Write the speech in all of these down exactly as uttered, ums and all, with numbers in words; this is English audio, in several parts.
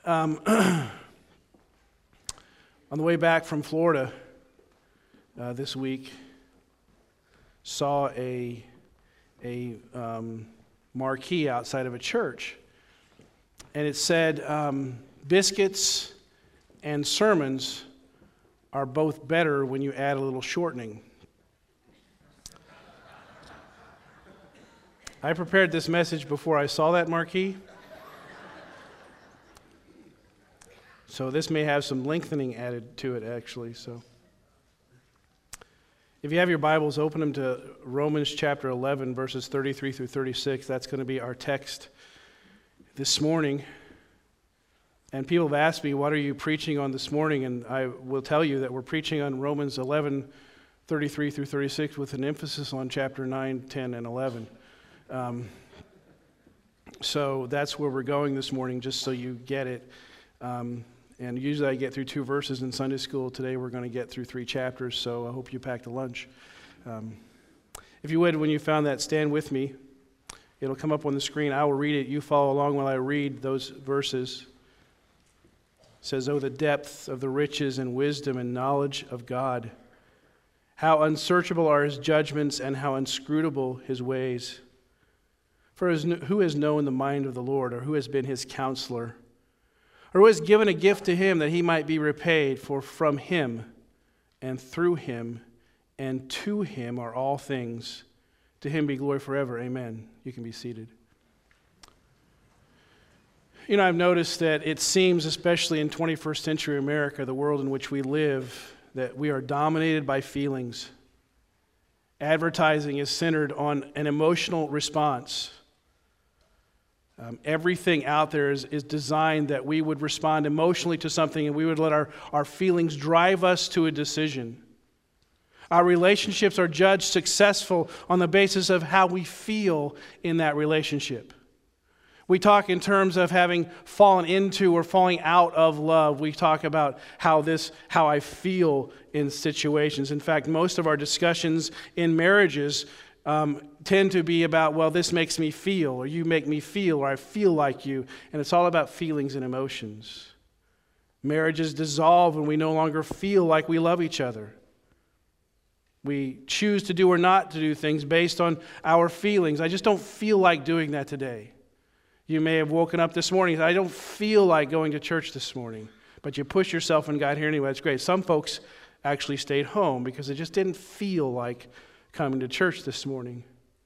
Um, on the way back from Florida uh, this week, saw a a um, marquee outside of a church, and it said, um, "Biscuits and sermons are both better when you add a little shortening." I prepared this message before I saw that marquee. So this may have some lengthening added to it, actually. So, if you have your Bibles, open them to Romans chapter eleven, verses thirty-three through thirty-six. That's going to be our text this morning. And people have asked me, what are you preaching on this morning? And I will tell you that we're preaching on Romans eleven, thirty-three through thirty-six, with an emphasis on chapter nine, ten, and eleven. Um, so that's where we're going this morning, just so you get it. Um, And usually I get through two verses in Sunday school. Today we're going to get through three chapters, so I hope you packed a lunch. Um, if you would, when you found that, stand with me. It'll come up on the screen. I will read it. You follow along while I read those verses. It says, "Oh, the depth of the riches and wisdom and knowledge of God. How unsearchable are his judgments and how inscrutable his ways. For who has known the mind of the Lord, or who has been his counselor? Or who has given a gift to him that he might be repaid? For from him and through him and to him are all things. To him be glory forever. Amen." You can be seated. You know, I've noticed that it seems, especially in twenty-first century America, the world in which we live, that we are dominated by feelings. Advertising is centered on an emotional response. Um, everything out there is, is designed that we would respond emotionally to something, and we would let our, our feelings drive us to a decision. Our relationships are judged successful on the basis of how we feel in that relationship. We talk in terms of having fallen into or falling out of love. We talk about how this, how I feel in situations. In fact, most of our discussions in marriages Um, tend to be about, well, this makes me feel, or you make me feel, or I feel like you. And it's all about feelings and emotions. Marriages dissolve when we no longer feel like we love each other. We choose to do or not to do things based on our feelings. I just don't feel like doing that today. You may have woken up this morning and said, I don't feel like going to church this morning. But you push yourself and got here anyway. That's great. Some folks actually stayed home because it just didn't feel like coming to church this morning.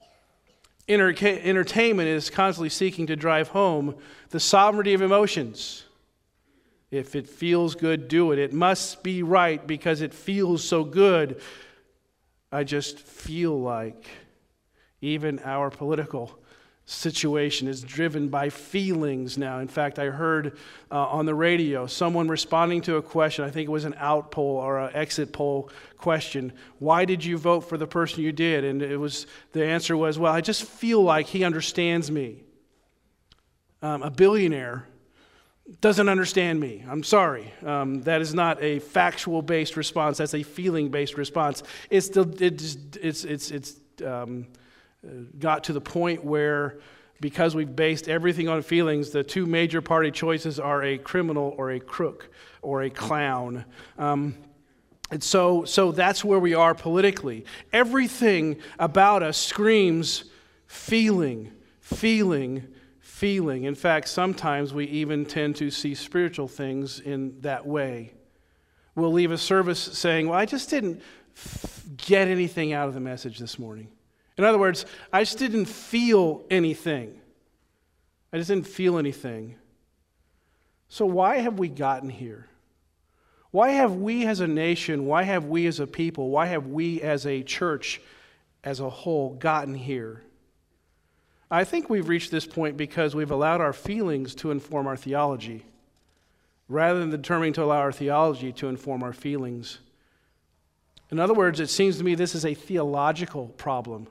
Enter- entertainment is constantly seeking to drive home the sovereignty of emotions. If it feels good, do it. It must be right because it feels so good. I just feel like even our political situation is driven by feelings now. In fact, I heard uh, on the radio someone responding to a question. I think it was an out poll or an exit poll question. Why did you vote for the person you did? And it was the answer was, well, I just feel like he understands me. Um, a billionaire doesn't understand me. I'm sorry. Um, that is not a factual-based response. That's a feeling-based response. It's the it's it's it's it's. Um, got to the point where, because we've based everything on feelings, the two major party choices are a criminal or a crook or a clown. Um, and so, so that's where we are politically. Everything about us screams feeling, feeling, feeling. In fact, sometimes we even tend to see spiritual things in that way. We'll leave a service saying, well, I just didn't f- get anything out of the message this morning. In other words, I just didn't feel anything. I just didn't feel anything. So why have we gotten here? Why have we as a nation, why have we as a people, why have we as a church as a whole gotten here? I think we've reached this point because we've allowed our feelings to inform our theology, rather than determining to allow our theology to inform our feelings. In other words, it seems to me this is a theological problem,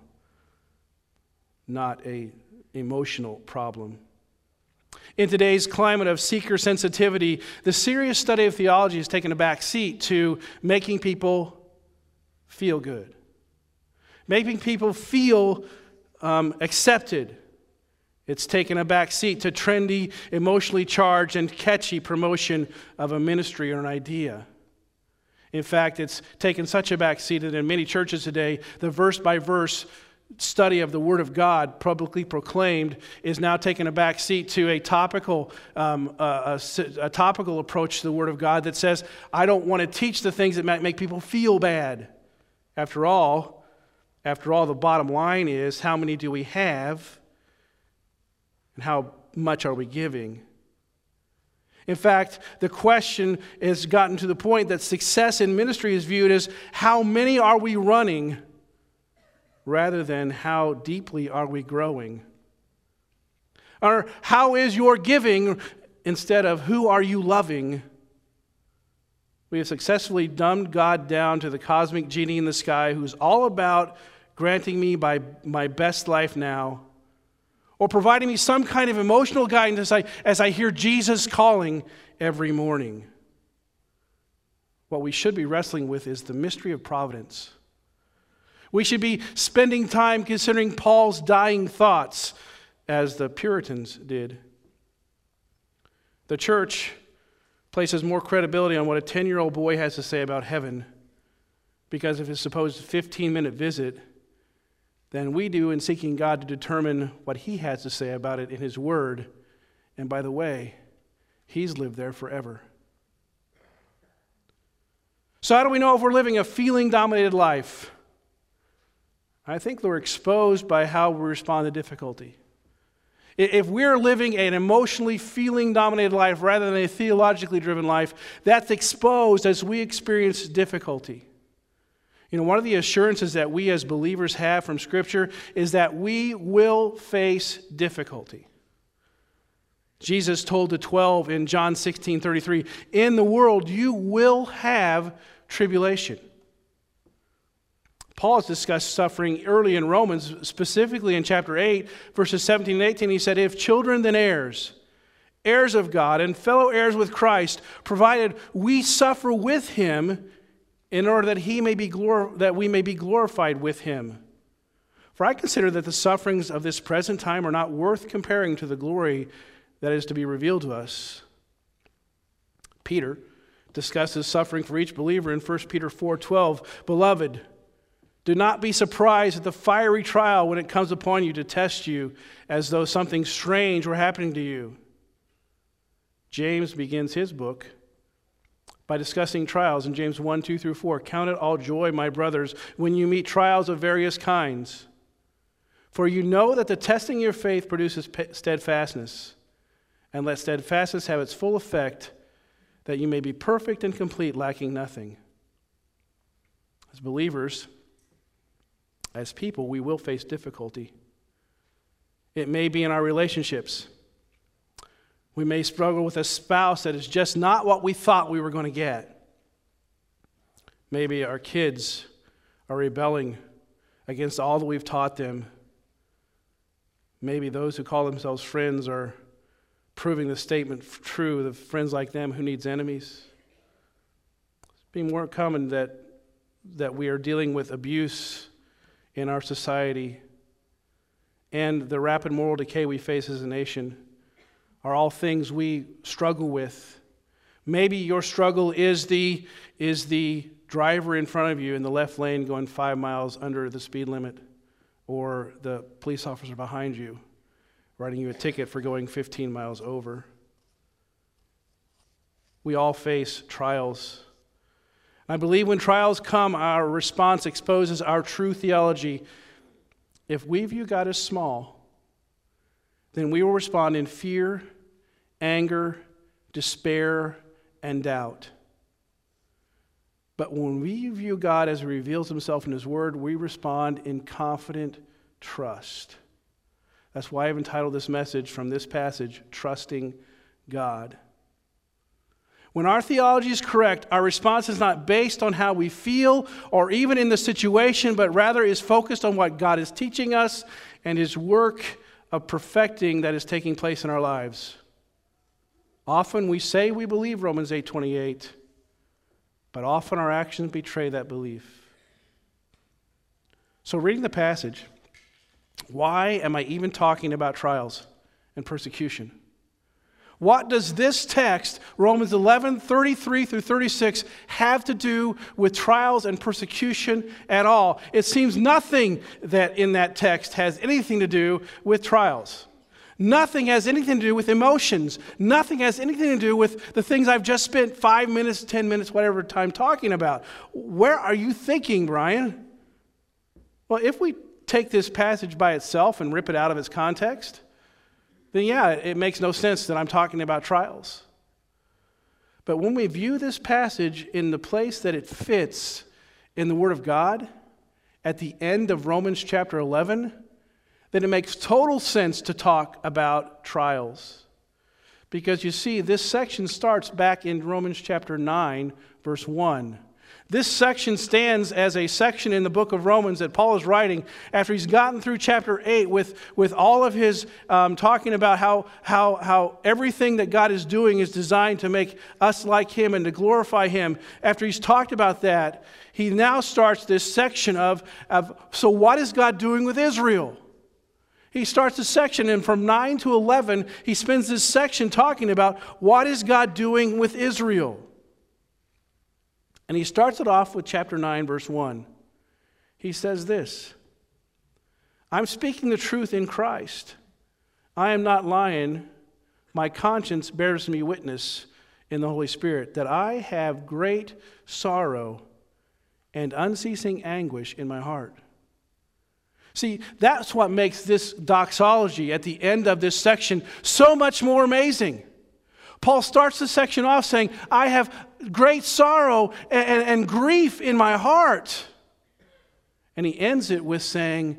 not a emotional problem. In today's climate of seeker sensitivity, the serious study of theology has taken a back seat to making people feel good, making people feel um, accepted, It's taken a back seat to trendy, emotionally charged, and catchy promotion of a ministry or an idea. In fact, it's taken such a back seat that in many churches today, the verse-by-verse study of the Word of God, publicly proclaimed, is now taking a back seat to a topical, um, a, a, a topical approach to the Word of God that says, I don't want to teach the things that might make people feel bad. After all, after all, the bottom line is, how many do we have, and how much are we giving? In fact, the question has gotten to the point that success in ministry is viewed as how many are we running rather than how deeply are we growing. Or how is your giving instead of who are you loving? We have successfully dumbed God down to the cosmic genie in the sky who's all about granting me by my best life now, or providing me some kind of emotional guidance as I, as I hear Jesus calling every morning. What we should be wrestling with is the mystery of providence. We should be spending time considering Paul's dying thoughts, as the Puritans did. The church places more credibility on what a ten-year-old boy has to say about heaven because of his supposed fifteen-minute visit than we do in seeking God to determine what He has to say about it in His Word. And by the way, He's lived there forever. So how do we know if we're living a feeling-dominated life? I think we're exposed by how we respond to difficulty. If we're living an emotionally feeling-dominated life rather than a theologically driven life, that's exposed as we experience difficulty. You know, one of the assurances that we as believers have from Scripture is that we will face difficulty. Jesus told the twelve in John sixteen thirty-three, in the world you will have tribulation. Paul has discussed suffering early in Romans, specifically in chapter eight, verses seventeen and eighteen. He said, if children, then heirs, heirs of God, and fellow heirs with Christ, provided we suffer with Him, in order that he may be glor- that we may be glorified with Him. For I consider that the sufferings of this present time are not worth comparing to the glory that is to be revealed to us. Peter discusses suffering for each believer in First Peter four twelve. Beloved, do not be surprised at the fiery trial when it comes upon you to test you as though something strange were happening to you. James begins his book by discussing trials in James one, two through four. Count it all joy, my brothers, when you meet trials of various kinds. For you know that the testing of your faith produces steadfastness. And let steadfastness have its full effect, that you may be perfect and complete, lacking nothing. As believers, as people, we will face difficulty. It may be in our relationships. We may struggle with a spouse that is just not what we thought we were going to get. Maybe our kids are rebelling against all that we've taught them. Maybe those who call themselves friends are proving the statement true of friends like them who needs enemies. It's being more common that, that we are dealing with abuse in our society, and the rapid moral decay we face as a nation are all things we struggle with. Maybe your struggle is the, is the driver in front of you in the left lane going five miles under the speed limit, or the police officer behind you writing you a ticket for going fifteen miles over. We all face trials. I believe when trials come, our response exposes our true theology. If we view God as small, then we will respond in fear, anger, despair, and doubt. But when we view God as He reveals Himself in His Word, we respond in confident trust. That's why I've entitled this message from this passage, Trusting God. When our theology is correct, our response is not based on how we feel or even in the situation, but rather is focused on what God is teaching us and His work of perfecting that is taking place in our lives. Often we say we believe Romans eight twenty-eight, but often our actions betray that belief. So reading the passage, why am I even talking about trials? and persecution. What does this text, Romans eleven, thirty-three through thirty-six, have to do with trials and persecution at all? It seems nothing that in that text has anything to do with trials. Nothing has anything to do with emotions. Nothing has anything to do with the things I've just spent five minutes, ten minutes, whatever time talking about. Where are you thinking, Brian? Well, if we take this passage by itself and rip it out of its context, then yeah, it makes no sense that I'm talking about trials. But when we view this passage in the place that it fits in the Word of God, at the end of Romans chapter eleven, then it makes total sense to talk about trials. Because you see, this section starts back in Romans chapter nine, verse one. This section stands as a section in the book of Romans that Paul is writing after he's gotten through chapter eight with, with all of his um, talking about how, how, how everything that God is doing is designed to make us like him and to glorify him. After he's talked about that, he now starts this section of, of so what is God doing with Israel? He starts a section, and from nine to eleven, he spends this section talking about what is God doing with Israel. And he starts it off with chapter nine, verse one. He says this, I'm speaking the truth in Christ. I am not lying. My conscience bears me witness in the Holy Spirit that I have great sorrow and unceasing anguish in my heart. See, that's what makes this doxology at the end of this section so much more amazing. Paul starts the section off saying, I have great sorrow and, and, and grief in my heart. And he ends it with saying,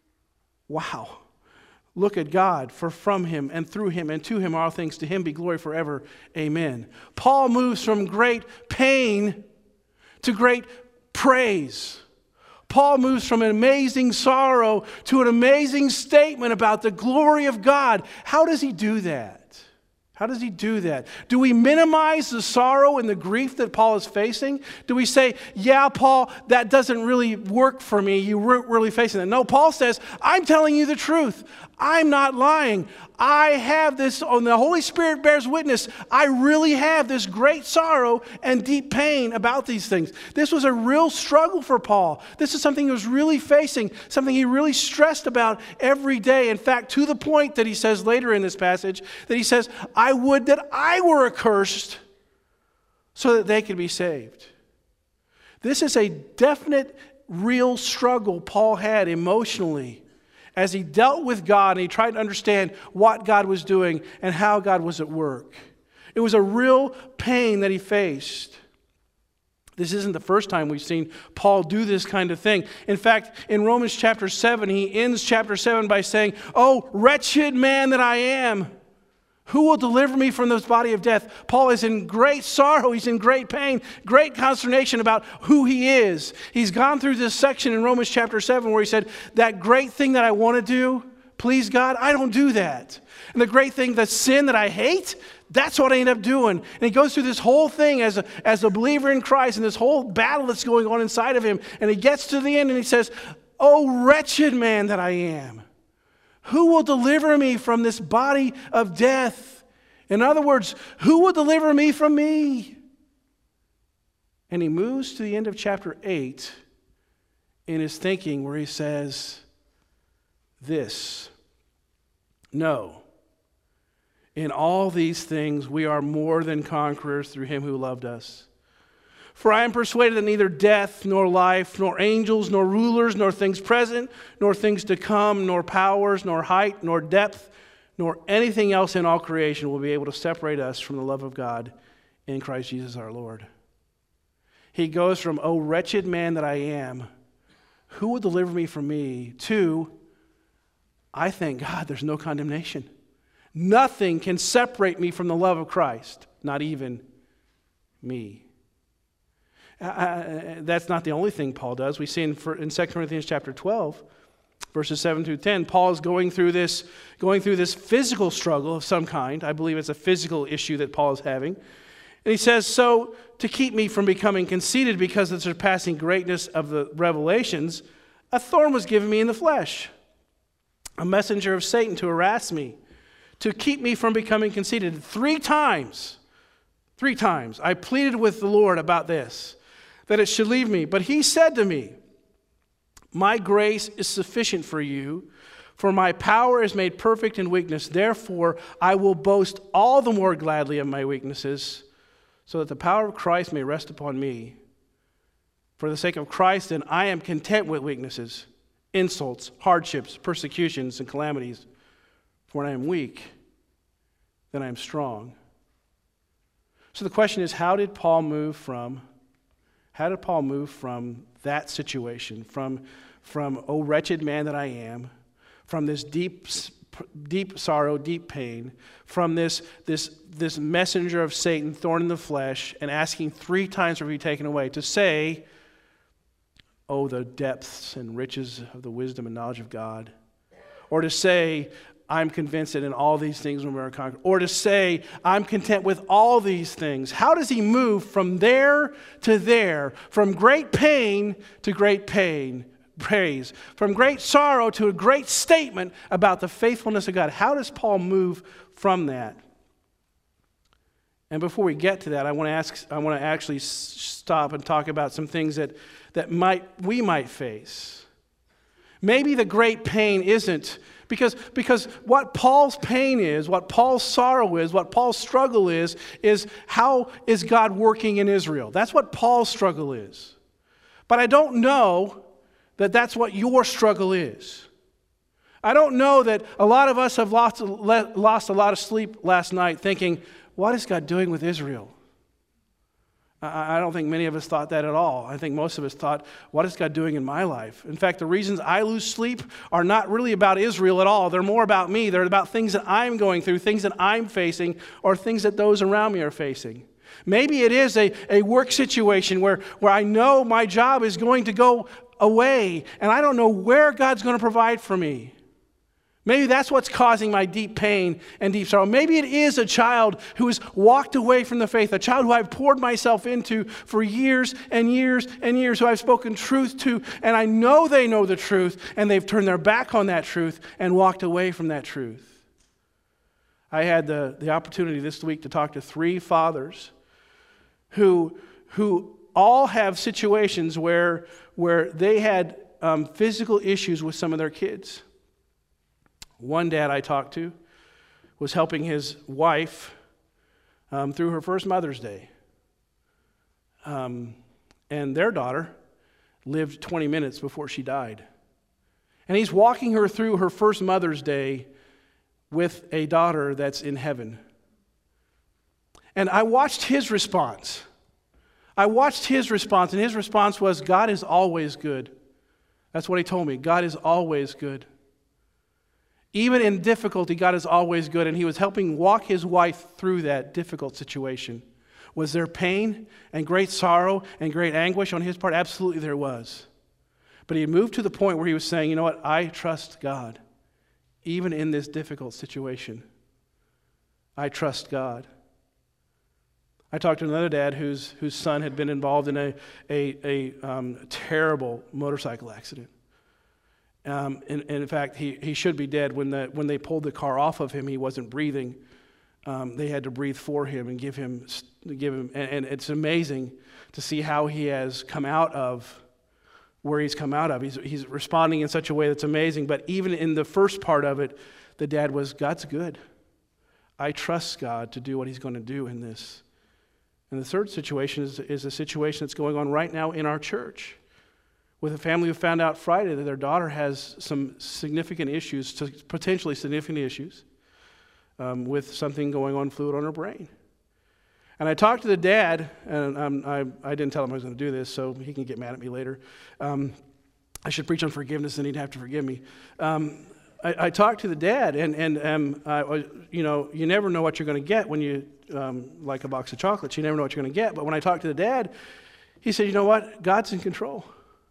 wow, look at God, for from him and through him and to him are all things. To him be glory forever. Amen. Paul moves from great pain to great praise. Paul moves from an amazing sorrow to an amazing statement about the glory of God. How does he do that? How does he do that? Do we minimize the sorrow and the grief that Paul is facing? Do we say, yeah, Paul, that doesn't really work for me. You weren't really facing that. No, Paul says, I'm telling you the truth. I'm not lying. I have this, oh, the Holy Spirit bears witness. I really have this great sorrow and deep pain about these things. This was a real struggle for Paul. This is something he was really facing, something he really stressed about every day. In fact, to the point that he says later in this passage, that he says, I would that I were accursed so that they could be saved. This is a definite, real struggle Paul had emotionally as he dealt with God and he tried to understand what God was doing and how God was at work. It was a real pain that he faced. This isn't the first time we've seen Paul do this kind of thing. In fact, in Romans chapter seven, he ends chapter seven by saying, oh, wretched man that I am, who will deliver me from this body of death? Paul is in great sorrow. He's in great pain, great consternation about who he is. He's gone through this section in Romans chapter seven where he said, that great thing that I want to do, please God, I don't do that. And the great thing, the sin that I hate, that's what I end up doing. And he goes through this whole thing as a, as a believer in Christ and this whole battle that's going on inside of him. And he gets to the end and he says, oh, wretched man that I am. Who will deliver me from this body of death? In other words, who will deliver me from me? And he moves to the end of chapter eight in his thinking where he says this, no, in all these things we are more than conquerors through him who loved us. For I am persuaded that neither death, nor life, nor angels, nor rulers, nor things present, nor things to come, nor powers, nor height, nor depth, nor anything else in all creation will be able to separate us from the love of God in Christ Jesus our Lord. He goes from, oh, wretched man that I am, who will deliver me from me, to, I thank God there's no condemnation. Nothing can separate me from the love of Christ, not even me. Uh, that's not the only thing Paul does. We see in, in Second Corinthians chapter twelve, verses seven through ten, Paul is going through this, going through this physical struggle of some kind. I believe it's a physical issue that Paul is having. And he says, so to keep me from becoming conceited because of the surpassing greatness of the revelations, a thorn was given me in the flesh, a messenger of Satan to harass me, to keep me from becoming conceited. Three times, three times, I pleaded with the Lord about this, that it should leave me. But he said to me, my grace is sufficient for you, for my power is made perfect in weakness. Therefore, I will boast all the more gladly of my weaknesses, so that the power of Christ may rest upon me. For the sake of Christ, then, I am content with weaknesses, insults, hardships, persecutions, and calamities. For when I am weak, then I am strong. So the question is, how did Paul move from, how did Paul move from that situation, from, from, oh, wretched man that I am, from this deep, deep sorrow, deep pain, from this, this, this messenger of Satan, thorn in the flesh, and asking three times for it to be taken away, to say, oh, the depths and riches of the wisdom and knowledge of God, or to say, I'm convinced that in all these things we are conquered, or to say, I'm content with all these things. How does he move from there to there, from great pain to great pain, praise, from great sorrow to a great statement about the faithfulness of God? How does Paul move from that? And before we get to that, I want to ask, I want to actually stop and talk about some things that, that might we might face. Maybe the great pain isn't, because, because what Paul's pain is, what Paul's sorrow is, what Paul's struggle is, is how is God working in Israel? That's what Paul's struggle is. But I don't know that that's what your struggle is. I don't know that a lot of us have lost, lost a lot of sleep last night thinking, what is God doing with Israel? I don't think many of us thought that at all. I think most of us thought, what is God doing in my life? In fact, the reasons I lose sleep are not really about Israel at all. They're more about me. They're about things that I'm going through, things that I'm facing, or things that those around me are facing. Maybe it is a, a work situation where, where I know my job is going to go away, and I don't know where God's going to provide for me. Maybe that's what's causing my deep pain and deep sorrow. Maybe it is a child who has walked away from the faith, a child who I've poured myself into for years and years and years, who I've spoken truth to, and I know they know the truth, and they've turned their back on that truth and walked away from that truth. I had the, the opportunity this week to talk to three fathers who, who all have situations where, where they had um, physical issues with some of their kids. One dad I talked to was helping his wife um, through her first Mother's Day. Um, and their daughter lived twenty minutes before she died. And he's walking her through her first Mother's Day with a daughter that's in heaven. And I watched his response. I watched his response, and his response was, God is always good. That's what he told me. God is always good. Even in difficulty, God is always good, and he was helping walk his wife through that difficult situation. Was there pain and great sorrow and great anguish on his part? Absolutely there was. But he moved to the point where he was saying, you know what, I trust God. Even in this difficult situation, I trust God. I talked to another dad whose, whose son had been involved in a, a, a um, terrible motorcycle accident. Um, and, and in fact, he, he should be dead. When, the, when they pulled the car off of him, he wasn't breathing. Um, they had to breathe for him and give him, give him and, and it's amazing to see how he has come out of where he's come out of. He's, he's responding in such a way that's amazing. But even in the first part of it, the dad was, God's good. I trust God to do what he's going to do in this. And the third situation is, is a situation that's going on right now in our church, with a family who found out Friday that their daughter has some significant issues, potentially significant issues, um, with something going on, fluid on her brain. And I talked to the dad, and um, I, I didn't tell him I was going to do this, so he can get mad at me later. Um, I should preach on forgiveness, and he'd have to forgive me. Um, I, I talked to the dad, and, and um, I, you know, you never know what you're going to get when you, um, like a box of chocolates, you never know what you're going to get. But when I talked to the dad, he said, you know what, God's in control.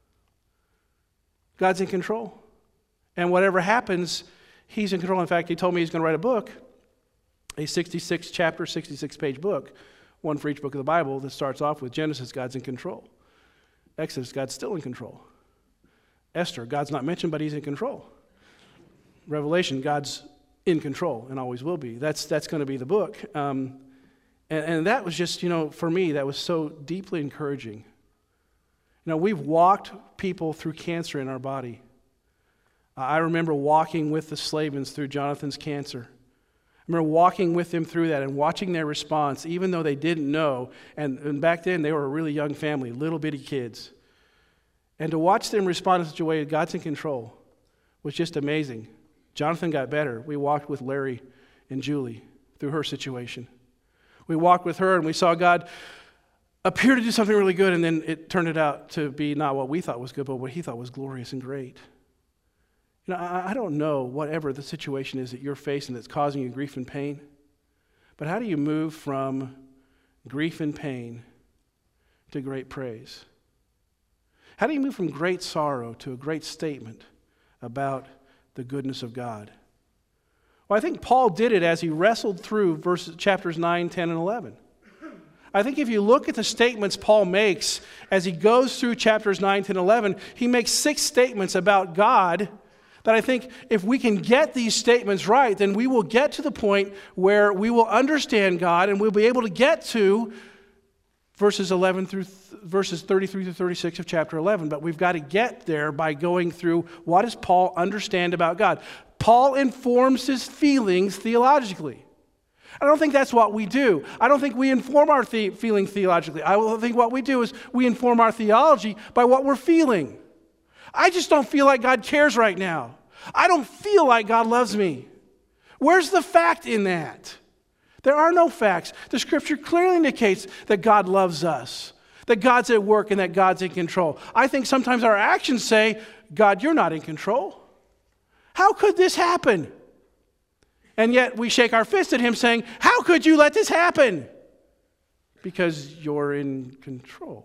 God's in control. And whatever happens, he's in control. In fact, he told me he's going to write a book, a sixty-six chapter, sixty-six page book, one for each book of the Bible, that starts off with Genesis, God's in control. Exodus, God's still in control. Esther, God's not mentioned, but he's in control. Revelation, God's in control and always will be. That's, that's going to be the book. Um, and, and that was just, you know, for me, that was so deeply encouraging. You know, we've walked people through cancer in our body. Uh, I remember walking with the Slavins through Jonathan's cancer. I remember walking with them through that and watching their response, even though they didn't know. And, and back then, they were a really young family, little bitty kids. And to watch them respond in such a way that God's in control was just amazing. Jonathan got better. We walked with Larry and Julie through her situation. We walked with her and we saw God appear to do something really good, and then it turned it out to be not what we thought was good, but what he thought was glorious and great. You know, I, I don't know whatever the situation is that you're facing that's causing you grief and pain, but how do you move from grief and pain to great praise? How do you move from great sorrow to a great statement about the goodness of God? Well, I think Paul did it as he wrestled through verses, chapters nine, ten, and eleven. I think if you look at the statements Paul makes as he goes through chapters nine, ten, eleven, he makes six statements about God that I think if we can get these statements right, then we will get to the point where we will understand God and we'll be able to get to verses eleven through verses thirty-three through thirty-six of chapter eleven. But we've got to get there by going through what does Paul understand about God. Paul informs his feelings theologically. I don't think that's what we do. I don't think we inform our the- feeling theologically. I think what we do is we inform our theology by what we're feeling. I just don't feel like God cares right now. I don't feel like God loves me. Where's the fact in that? There are no facts. The Scripture clearly indicates that God loves us, that God's at work and that God's in control. I think sometimes our actions say, God, you're not in control. How could this happen? And yet we shake our fist at him saying, how could you let this happen? Because you're in control.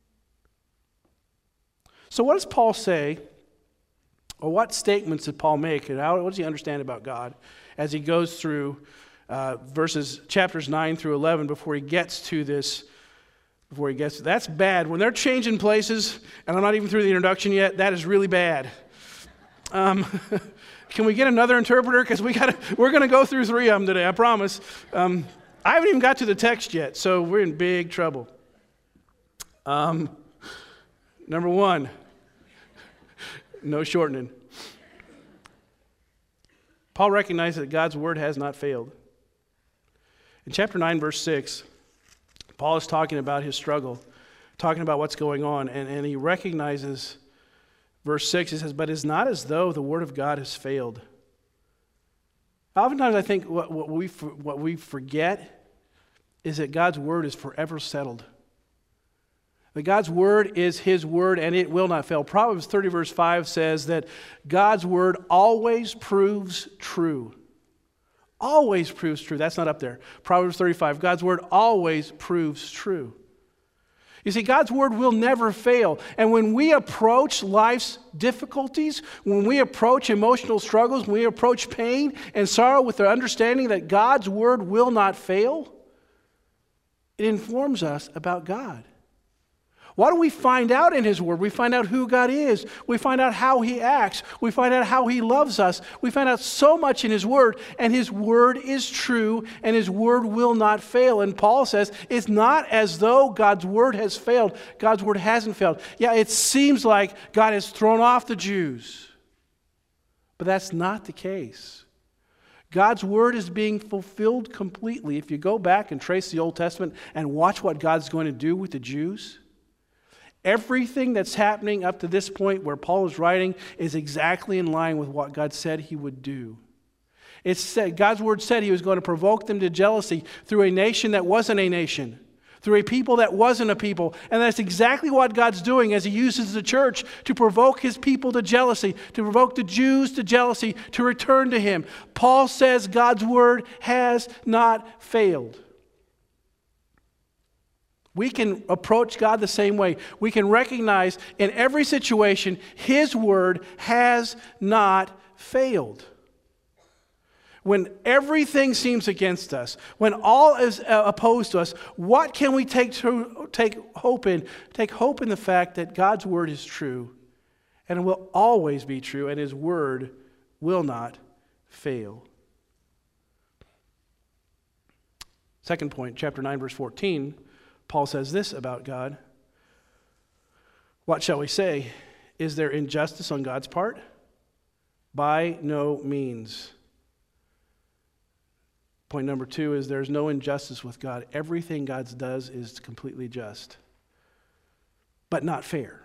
So what does Paul say, or what statements did Paul make, and how, what does he understand about God as he goes through uh, verses, chapters nine through eleven before he gets to this, before he gets to, that's bad. When they're changing places, and I'm not even through the introduction yet, that is really bad. Um, can we get another interpreter? Because we got we're going to go through three of them today, I promise. Um, I haven't even got to the text yet, so we're in big trouble. Um, number one, no shortening. Paul recognizes that God's word has not failed. In chapter nine, verse six, Paul is talking about his struggle, talking about what's going on, and, and he recognizes, verse six, he says, but it's not as though the word of God has failed. Oftentimes I think what, what, we, what we forget is that God's word is forever settled. That God's word is his word and it will not fail. Proverbs thirty verse five says that God's word always proves true. Always proves true. That's not up there. Proverbs thirty-five, God's word always proves true. You see, God's word will never fail. And when we approach life's difficulties, when we approach emotional struggles, when we approach pain and sorrow with the understanding that God's word will not fail, it informs us about God. What do we find out in his word? We find out who God is. We find out how he acts. We find out how he loves us. We find out so much in his word, and his word is true, and his word will not fail. And Paul says, it's not as though God's word has failed. God's word hasn't failed. Yeah, it seems like God has thrown off the Jews, but that's not the case. God's word is being fulfilled completely. If you go back and trace the Old Testament and watch what God's going to do with the Jews, everything that's happening up to this point where Paul is writing is exactly in line with what God said he would do. It's said, God's word said he was going to provoke them to jealousy through a nation that wasn't a nation, through a people that wasn't a people. And that's exactly what God's doing as he uses the church to provoke his people to jealousy, to provoke the Jews to jealousy, to return to him. Paul says God's word has not failed. We can approach God the same way. We can recognize in every situation his word has not failed. When everything seems against us, when all is opposed to us, what can we take to, take hope in? Take hope in the fact that God's word is true, and it will always be true, and his word will not fail. Second point, chapter nine, verse fourteen, Paul says this about God. What shall we say? Is there injustice on God's part? By no means. Point number two is there's no injustice with God. Everything God does is completely just, but not fair.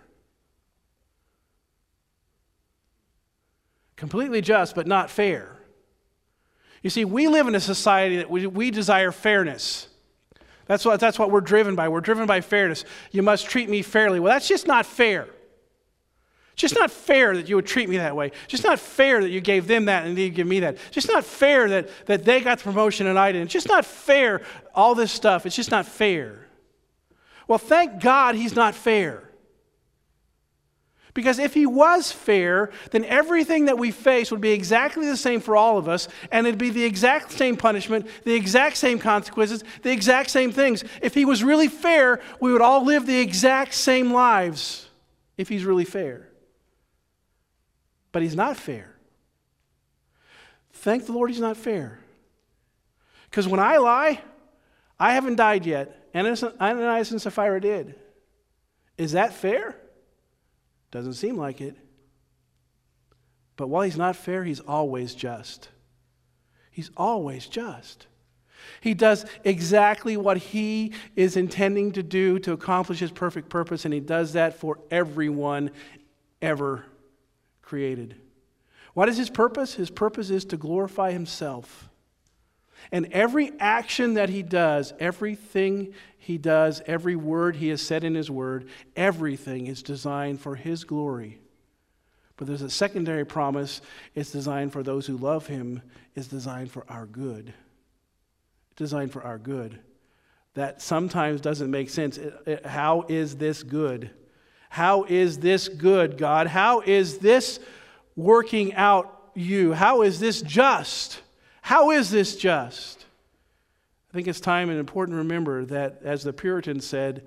Completely just, but not fair. You see, we live in a society that we, we desire fairness. That's what, that's what we're driven by. We're driven by fairness. You must treat me fairly. Well, that's just not fair. It's just not fair that you would treat me that way. It's just not fair that you gave them that and you give me that. It's just not fair that, that they got the promotion and I didn't. It's just not fair, all this stuff. It's just not fair. Well, thank God he's not fair. Because if he was fair, then everything that we face would be exactly the same for all of us, and it'd be the exact same punishment, the exact same consequences, the exact same things. If he was really fair, we would all live the exact same lives if he's really fair. But he's not fair. Thank the Lord he's not fair. Because when I lie, I haven't died yet. Ananias and Sapphira did. Is that fair? Doesn't seem like it. But while he's not fair, he's always just. He's always just. He does exactly what he is intending to do to accomplish his perfect purpose, and he does that for everyone ever created. What is his purpose? His purpose is to glorify himself. And every action that he does, everything he does, every word he has said in his word, everything is designed for his glory. But there's a secondary promise. It's designed for those who love him. It's designed for our good. Designed for our good. That sometimes doesn't make sense. It, it, how is this good? How is this good, God? How is this working out you? How is this just? How is this just? I think it's time and important to remember that, as the Puritans said,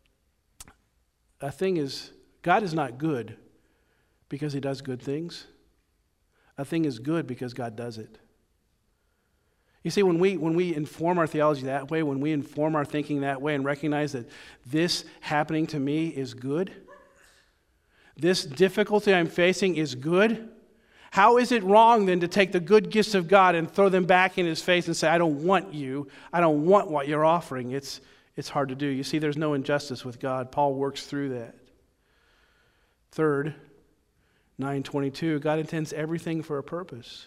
a thing is, God is not good because he does good things. A thing is good because God does it. You see, when we when we inform our theology that way, when we inform our thinking that way and recognize that this happening to me is good, this difficulty I'm facing is good, how is it wrong then to take the good gifts of God and throw them back in his face and say, I don't want you, I don't want what you're offering? It's, it's hard to do. You see, there's no injustice with God. Paul works through that. Third, nine twenty-two, God intends everything for a purpose.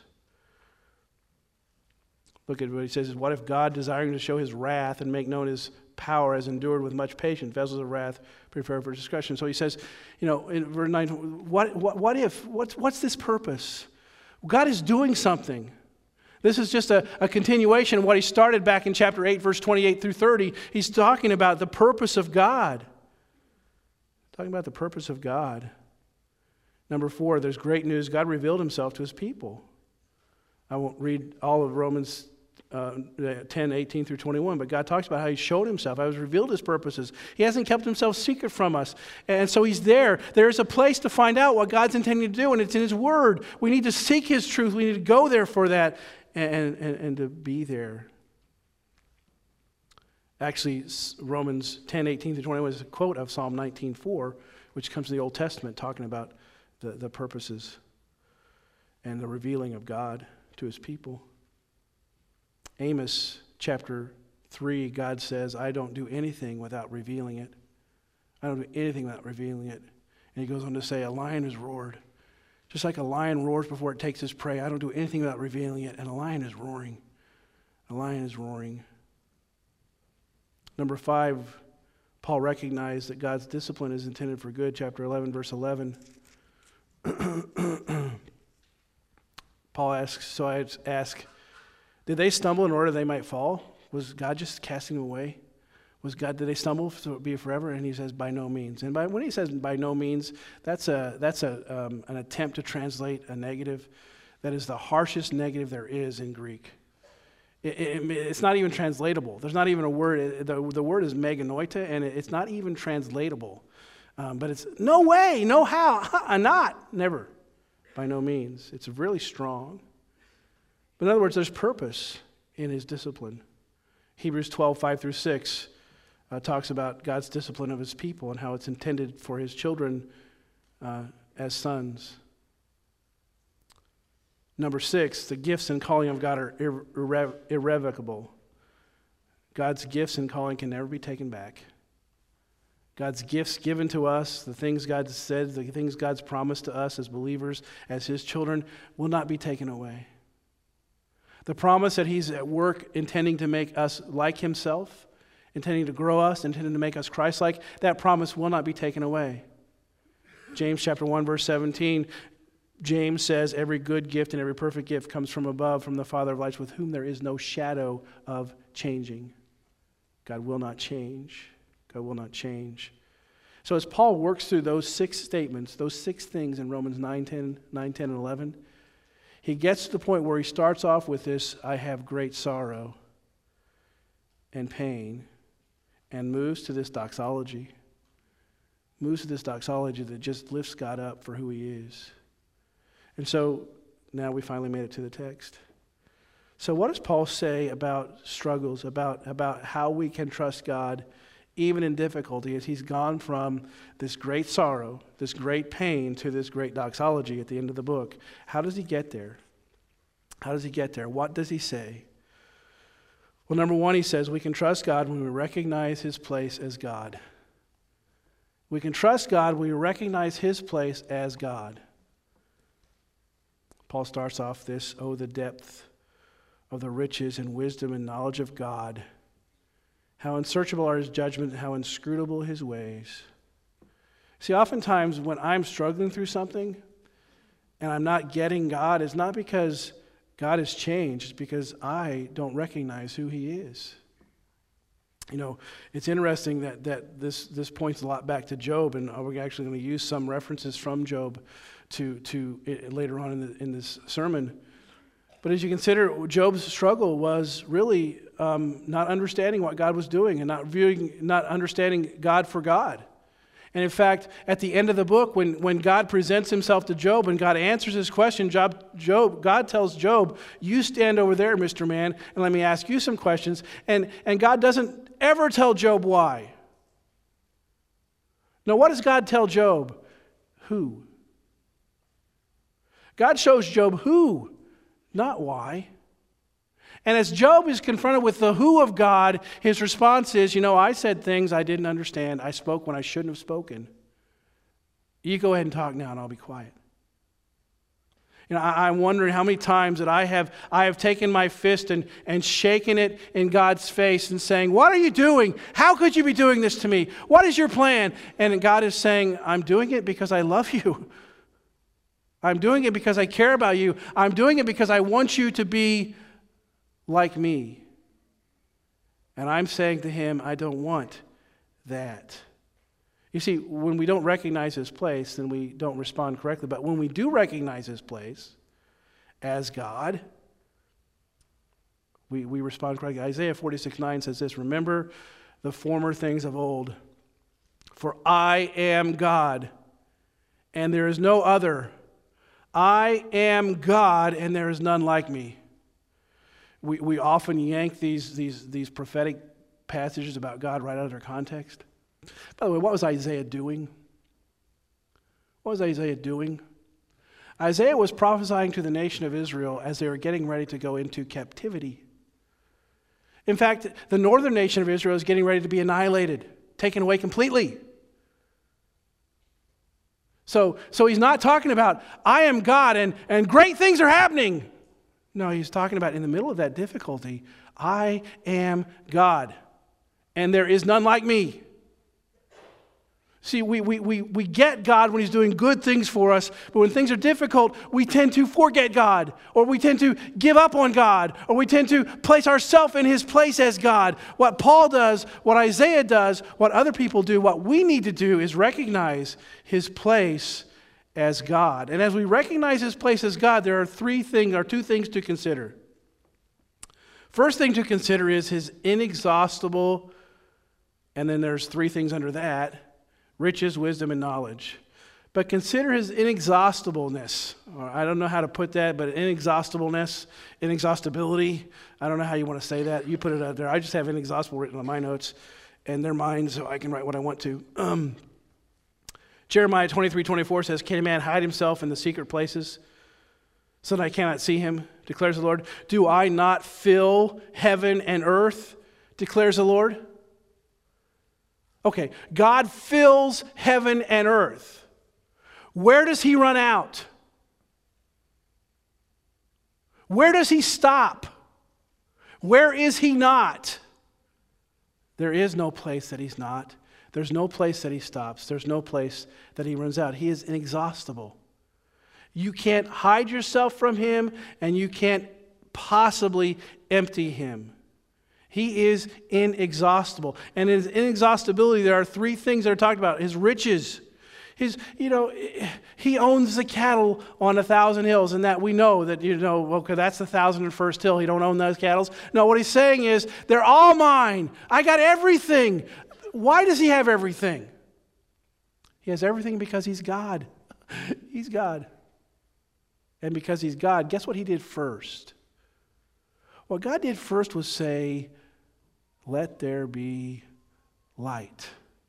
Look at what he says. What if God, desiring to show his wrath and make known his power, has endured with much patience vessels of wrath prepared for discretion? So he says, you know, in verse nine, what, what, what if, what's, what's this purpose? God is doing something. This is just a, a continuation of what he started back in chapter eight, verse twenty-eight through thirty. He's talking about the purpose of God. Talking about the purpose of God. Number four, there's great news. God revealed himself to his people. I won't read all of Romans Uh, ten, eighteen through twenty-one, but God talks about how he showed himself, how he's revealed his purposes. He hasn't kept himself secret from us. And so he's there. There's a place to find out what God's intending to do, and it's in his word. We need to seek his truth. We need to go there for that and, and, and to be there. Actually, Romans ten, eighteen through twenty-one is a quote of Psalm nineteen four, which comes in the Old Testament, talking about the, the purposes and the revealing of God to his people. Amos chapter three, God says, I don't do anything without revealing it. I don't do anything without revealing it. And he goes on to say, a lion has roared. Just like a lion roars before it takes its prey, I don't do anything without revealing it. And a lion is roaring. A lion is roaring. Number five, Paul recognized that God's discipline is intended for good. Chapter eleven, verse eleven. Paul asks, so I ask, did they stumble in order they might fall? Was God just casting them away? Was God, did they stumble so it would be forever? And he says, by no means. And by, when he says by no means, that's a that's a um, an attempt to translate a negative that is the harshest negative there is in Greek. It, it, it's not even translatable. There's not even a word. It, the, the word is meganoita, and it, it's not even translatable. Um, but it's no way, no how, not, never, by no means. It's really strong. But in other words, there's purpose in his discipline. Hebrews twelve, five through six uh, talks about God's discipline of his people and how it's intended for his children uh, as sons. Number six, the gifts and calling of God are irre- irre- irrevocable. God's gifts and calling can never be taken back. God's gifts given to us, the things God said, the things God's promised to us as believers, as his children, will not be taken away. The promise that he's at work intending to make us like himself, intending to grow us, intending to make us Christ-like, that promise will not be taken away. James chapter one, verse seventeen, James says, every good gift and every perfect gift comes from above, from the Father of lights, with whom there is no shadow of changing. God will not change. God will not change. So as Paul works through those six statements, those six things in Romans nine, ten, nine, ten, and eleven, he gets to the point where he starts off with this, I have great sorrow and pain, and moves to this doxology. Moves to this doxology that just lifts God up for who he is. And so now we finally made it to the text. So what does Paul say about struggles, about, about how we can trust God even in difficulty, as he's gone from this great sorrow, this great pain, to this great doxology at the end of the book? How does he get there? How does he get there? What does he say? Well, number one, he says we can trust God when we recognize his place as God. We can trust God when we recognize his place as God. Paul starts off this, oh, the depth of the riches and wisdom and knowledge of God. How unsearchable are his judgments, how inscrutable his ways. See, oftentimes when I'm struggling through something and I'm not getting God, it's not because God has changed, it's because I don't recognize who he is. You know, it's interesting that, that this, this points a lot back to Job, and we're actually going to use some references from Job to, to it, later on in, the, in this sermon. But as you consider, Job's struggle was really um, not understanding what God was doing and not viewing, not understanding God for God. And in fact, at the end of the book, when, when God presents himself to Job and God answers his question, Job, Job, God tells Job, you stand over there, Mister Man, and let me ask you some questions. And, and God doesn't ever tell Job why. Now, what does God tell Job? Who? God shows Job who, not why. And as Job is confronted with the who of God, his response is, you know, I said things I didn't understand. I spoke when I shouldn't have spoken. You go ahead and talk now and I'll be quiet. You know, I, I'm wondering how many times that I have I have taken my fist and, and shaken it in God's face and saying, what are you doing? How could you be doing this to me? What is your plan? And God is saying, I'm doing it because I love you. I'm doing it because I care about you. I'm doing it because I want you to be like me. And I'm saying to him, I don't want that. You see, when we don't recognize his place, then we don't respond correctly. But when we do recognize his place as God, we, we respond correctly. Isaiah forty-six nine says this, remember the former things of old, for I am God, and there is no other. I am God, and there is none like me. We we often yank these, these, these prophetic passages about God right out of their context. By the way, what was Isaiah doing? What was Isaiah doing? Isaiah was prophesying to the nation of Israel as they were getting ready to go into captivity. In fact, the northern nation of Israel is getting ready to be annihilated, taken away completely. So, so he's not talking about, I am God and, and great things are happening. No, he's talking about in the middle of that difficulty, I am God, and there is none like me. See, we, we, we, we get God when he's doing good things for us, but when things are difficult, we tend to forget God, or we tend to give up on God, or we tend to place ourselves in his place as God. What Paul does, what Isaiah does, what other people do, what we need to do is recognize his place as God. And as we recognize his place as God, there are three things, or two things to consider. First thing to consider is his inexhaustible, and then there's three things under that, riches, wisdom, and knowledge. But consider his inexhaustibleness. Or I don't know how to put that, but inexhaustibleness, inexhaustibility. I don't know how you want to say that. You put it out there. I just have inexhaustible written on my notes, and they're mine, so I can write what I want to. Um, Jeremiah twenty-three twenty-four says, "Can a man hide himself in the secret places so that I cannot see him, declares the Lord? Do I not fill heaven and earth, declares the Lord?" Okay, God fills heaven and earth. Where does he run out? Where does he stop? Where is he not? There is no place that he's not. There's no place that he stops. There's no place that he runs out. He is inexhaustible. You can't hide yourself from him, and you can't possibly empty him. He is inexhaustible. And in his inexhaustibility, there are three things that are talked about. His riches. His, you know, he owns the cattle on a thousand hills, and that we know that, you know, okay, that's the thousand and first hill. He don't own those cattle. No, what he's saying is, they're all mine. I got everything. Why does he have everything? He has everything because he's God. He's God. And because he's God, guess what he did first? What God did first was say, "Let there be light."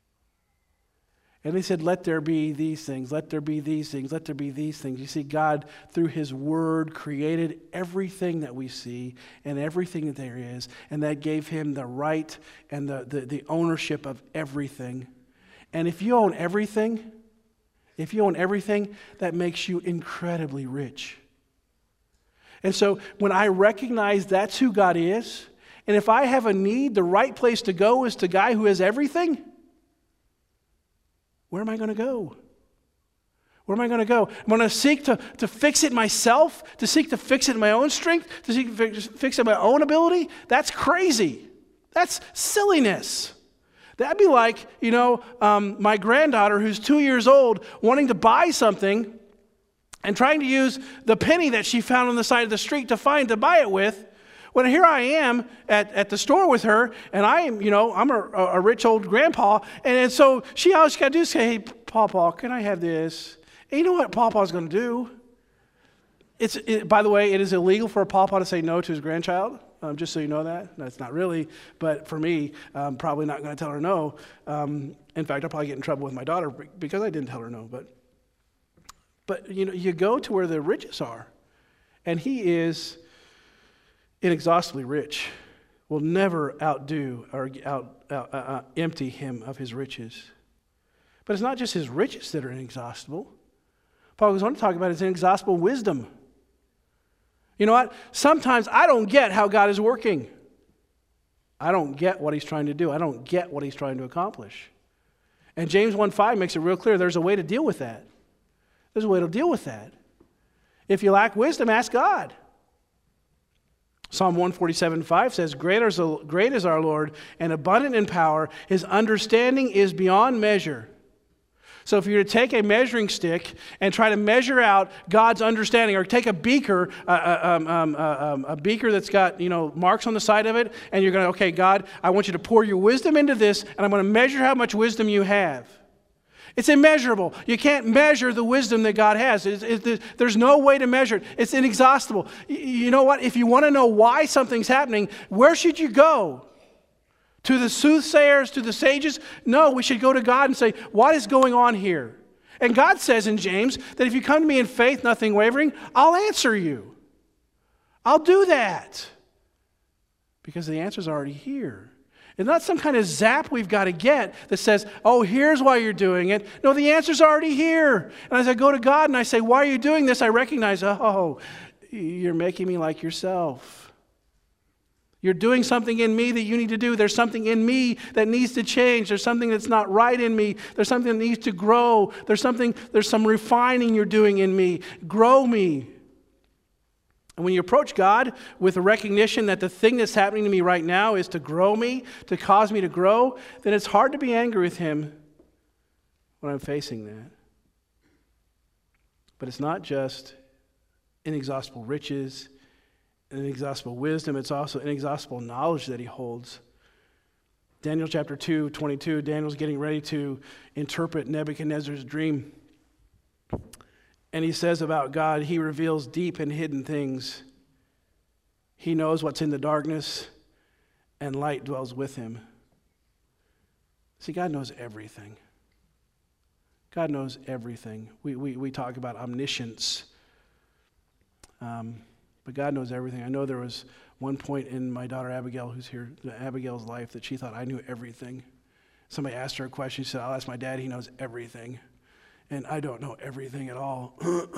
And he said, "Let there be these things, let there be these things, let there be these things." You see, God, through his word, created everything that we see and everything that there is, and that gave him the right and the, the, the ownership of everything. And if you own everything, if you own everything, that makes you incredibly rich. And so when I recognize that's who God is, and if I have a need, the right place to go is to the guy who has everything, where am I going to go? Where am I going to go? I'm going to seek to, to fix it myself, to seek to fix it in my own strength, to seek to fix, fix it in my own ability? That's crazy. That's silliness. That'd be like, you know, um, my granddaughter who's two years old wanting to buy something and trying to use the penny that she found on the side of the street to find to buy it with. When here I am at, at the store with her, and I am, you know, I'm a, a rich old grandpa, and, and so she all she got to do is say, "Hey, Pawpaw, can I have this?" And you know what Pawpaw's going to do? It's, it, by the way, it is illegal for a Pawpaw to say no to his grandchild, um, just so you know that. That's not really, but for me, I'm probably not going to tell her no. Um, in fact, I'll probably get in trouble with my daughter because I didn't tell her no. But, but you know, you go to where the riches are, and he is inexhaustibly rich, will never outdo or out, out, uh, uh, empty him of his riches. But it's not just his riches that are inexhaustible. Paul goes on to talk about his inexhaustible wisdom. You know what? Sometimes I don't get how God is working. I don't get what he's trying to do. I don't get what he's trying to accomplish. And James one five makes it real clear there's a way to deal with that. There's a way to deal with that. If you lack wisdom, ask God. Psalm one forty-seven five says, great is, great is our Lord and abundant in power. His understanding is beyond measure. So if you were to take a measuring stick and try to measure out God's understanding, or take a beaker, uh, um, um, uh, um, a beaker that's got, you know, marks on the side of it, and you're going to, okay, God, I want you to pour your wisdom into this, and I'm going to measure how much wisdom you have. It's immeasurable. You can't measure the wisdom that God has. It's, it, there's no way to measure it. It's inexhaustible. You know what? If you want to know why something's happening, where should you go? To the soothsayers, to the sages? No, we should go to God and say, what is going on here? And God says in James that if you come to me in faith, nothing wavering, I'll answer you. I'll do that. Because the answer's already here. It's not some kind of zap we've got to get that says, oh, here's why you're doing it. No, the answer's already here. And as I go to God and I say, why are you doing this? I recognize, oh, you're making me like yourself. You're doing something in me that you need to do. There's something in me that needs to change. There's something that's not right in me. There's something that needs to grow. There's something, there's some refining you're doing in me. Grow me. And when you approach God with a recognition that the thing that's happening to me right now is to grow me, to cause me to grow, then it's hard to be angry with him when I'm facing that. But it's not just inexhaustible riches, inexhaustible wisdom, it's also inexhaustible knowledge that he holds. Daniel chapter two, twenty-two, Daniel's getting ready to interpret Nebuchadnezzar's dream. And he says about God, he reveals deep and hidden things. He knows what's in the darkness, and light dwells with him. See, God knows everything. God knows everything. We, we, we talk about omniscience. Um, but God knows everything. I know there was one point in my daughter Abigail, who's here, Abigail's life, that she thought I knew everything. Somebody asked her a question. She said, I'll ask my dad. He knows everything. And I don't know everything at all.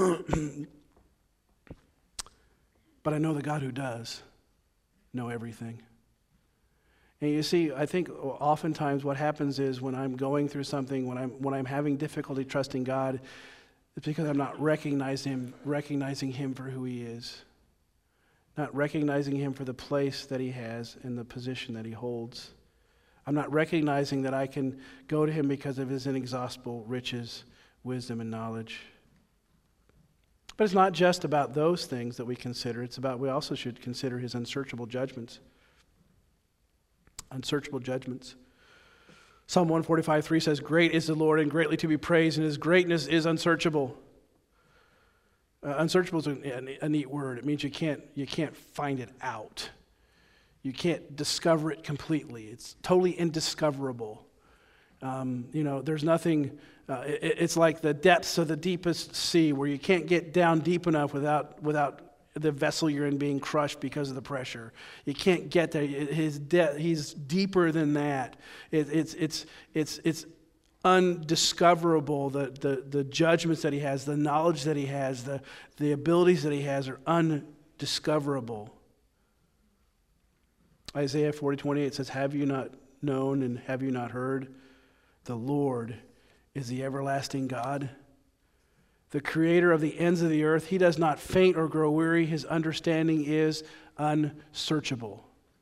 But I know the God who does know everything. And you see, I think oftentimes what happens is when I'm going through something, when I'm when I'm having difficulty trusting God, it's because I'm not recognizing him, recognizing him for who he is. Not recognizing him for the place that he has and the position that he holds. I'm not recognizing that I can go to him because of his inexhaustible riches, wisdom, and knowledge. But it's not just about those things that we consider. It's about, we also should consider his unsearchable judgments. Unsearchable judgments. Psalm one forty-five, three says, great is the Lord and greatly to be praised, and his greatness is unsearchable. Uh, unsearchable is a, a neat word. It means you can't, you can't find it out. You can't discover it completely. It's totally indiscoverable. Um, you know, there's nothing, uh, it, it's like the depths of the deepest sea where you can't get down deep enough without without the vessel you're in being crushed because of the pressure. You can't get there. His de- he's deeper than that. It, it's it's it's it's undiscoverable. The, the the judgments that he has, the knowledge that he has, the the abilities that he has are undiscoverable. Isaiah forty twenty-eight says, have you not known and have you not heard? The Lord is the everlasting God, the creator of the ends of the earth. He does not faint or grow weary. His understanding is unsearchable.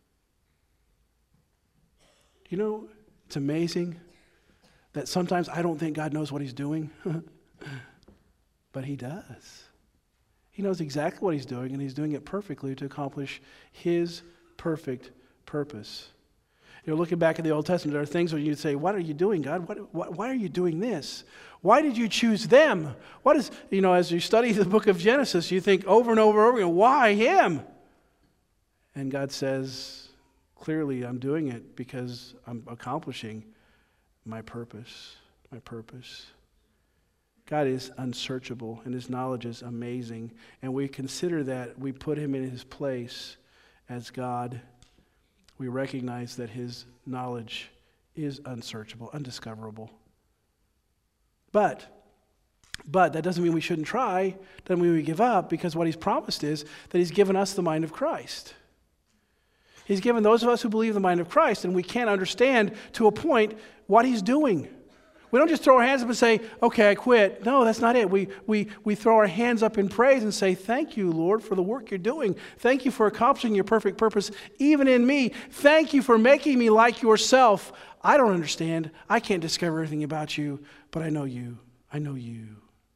You know, it's amazing that sometimes I don't think God knows what he's doing, but he does. He knows exactly what he's doing, and he's doing it perfectly to accomplish his perfect purpose. You know, looking back at the Old Testament, there are things where you'd say, what are you doing, God? What, what, why are you doing this? Why did you choose them? What is, you know, as you study the book of Genesis, you think over and over and over again, why him? And God says, clearly, I'm doing it because I'm accomplishing my purpose, my purpose. God is unsearchable, and his knowledge is amazing. And we consider that, we put him in his place as God. We recognize that his knowledge is unsearchable, undiscoverable. But, but that doesn't mean we shouldn't try, doesn't mean we give up, because what he's promised is that he's given us the mind of Christ. He's given those of us who believe the mind of Christ, and we can't understand to a point what he's doing. We don't just throw our hands up and say, okay, I quit. No, that's not it. We, we, we throw our hands up in praise and say, thank you, Lord, for the work you're doing. Thank you for accomplishing your perfect purpose, even in me. Thank you for making me like yourself. I don't understand. I can't discover everything about you, but I know you. I know you.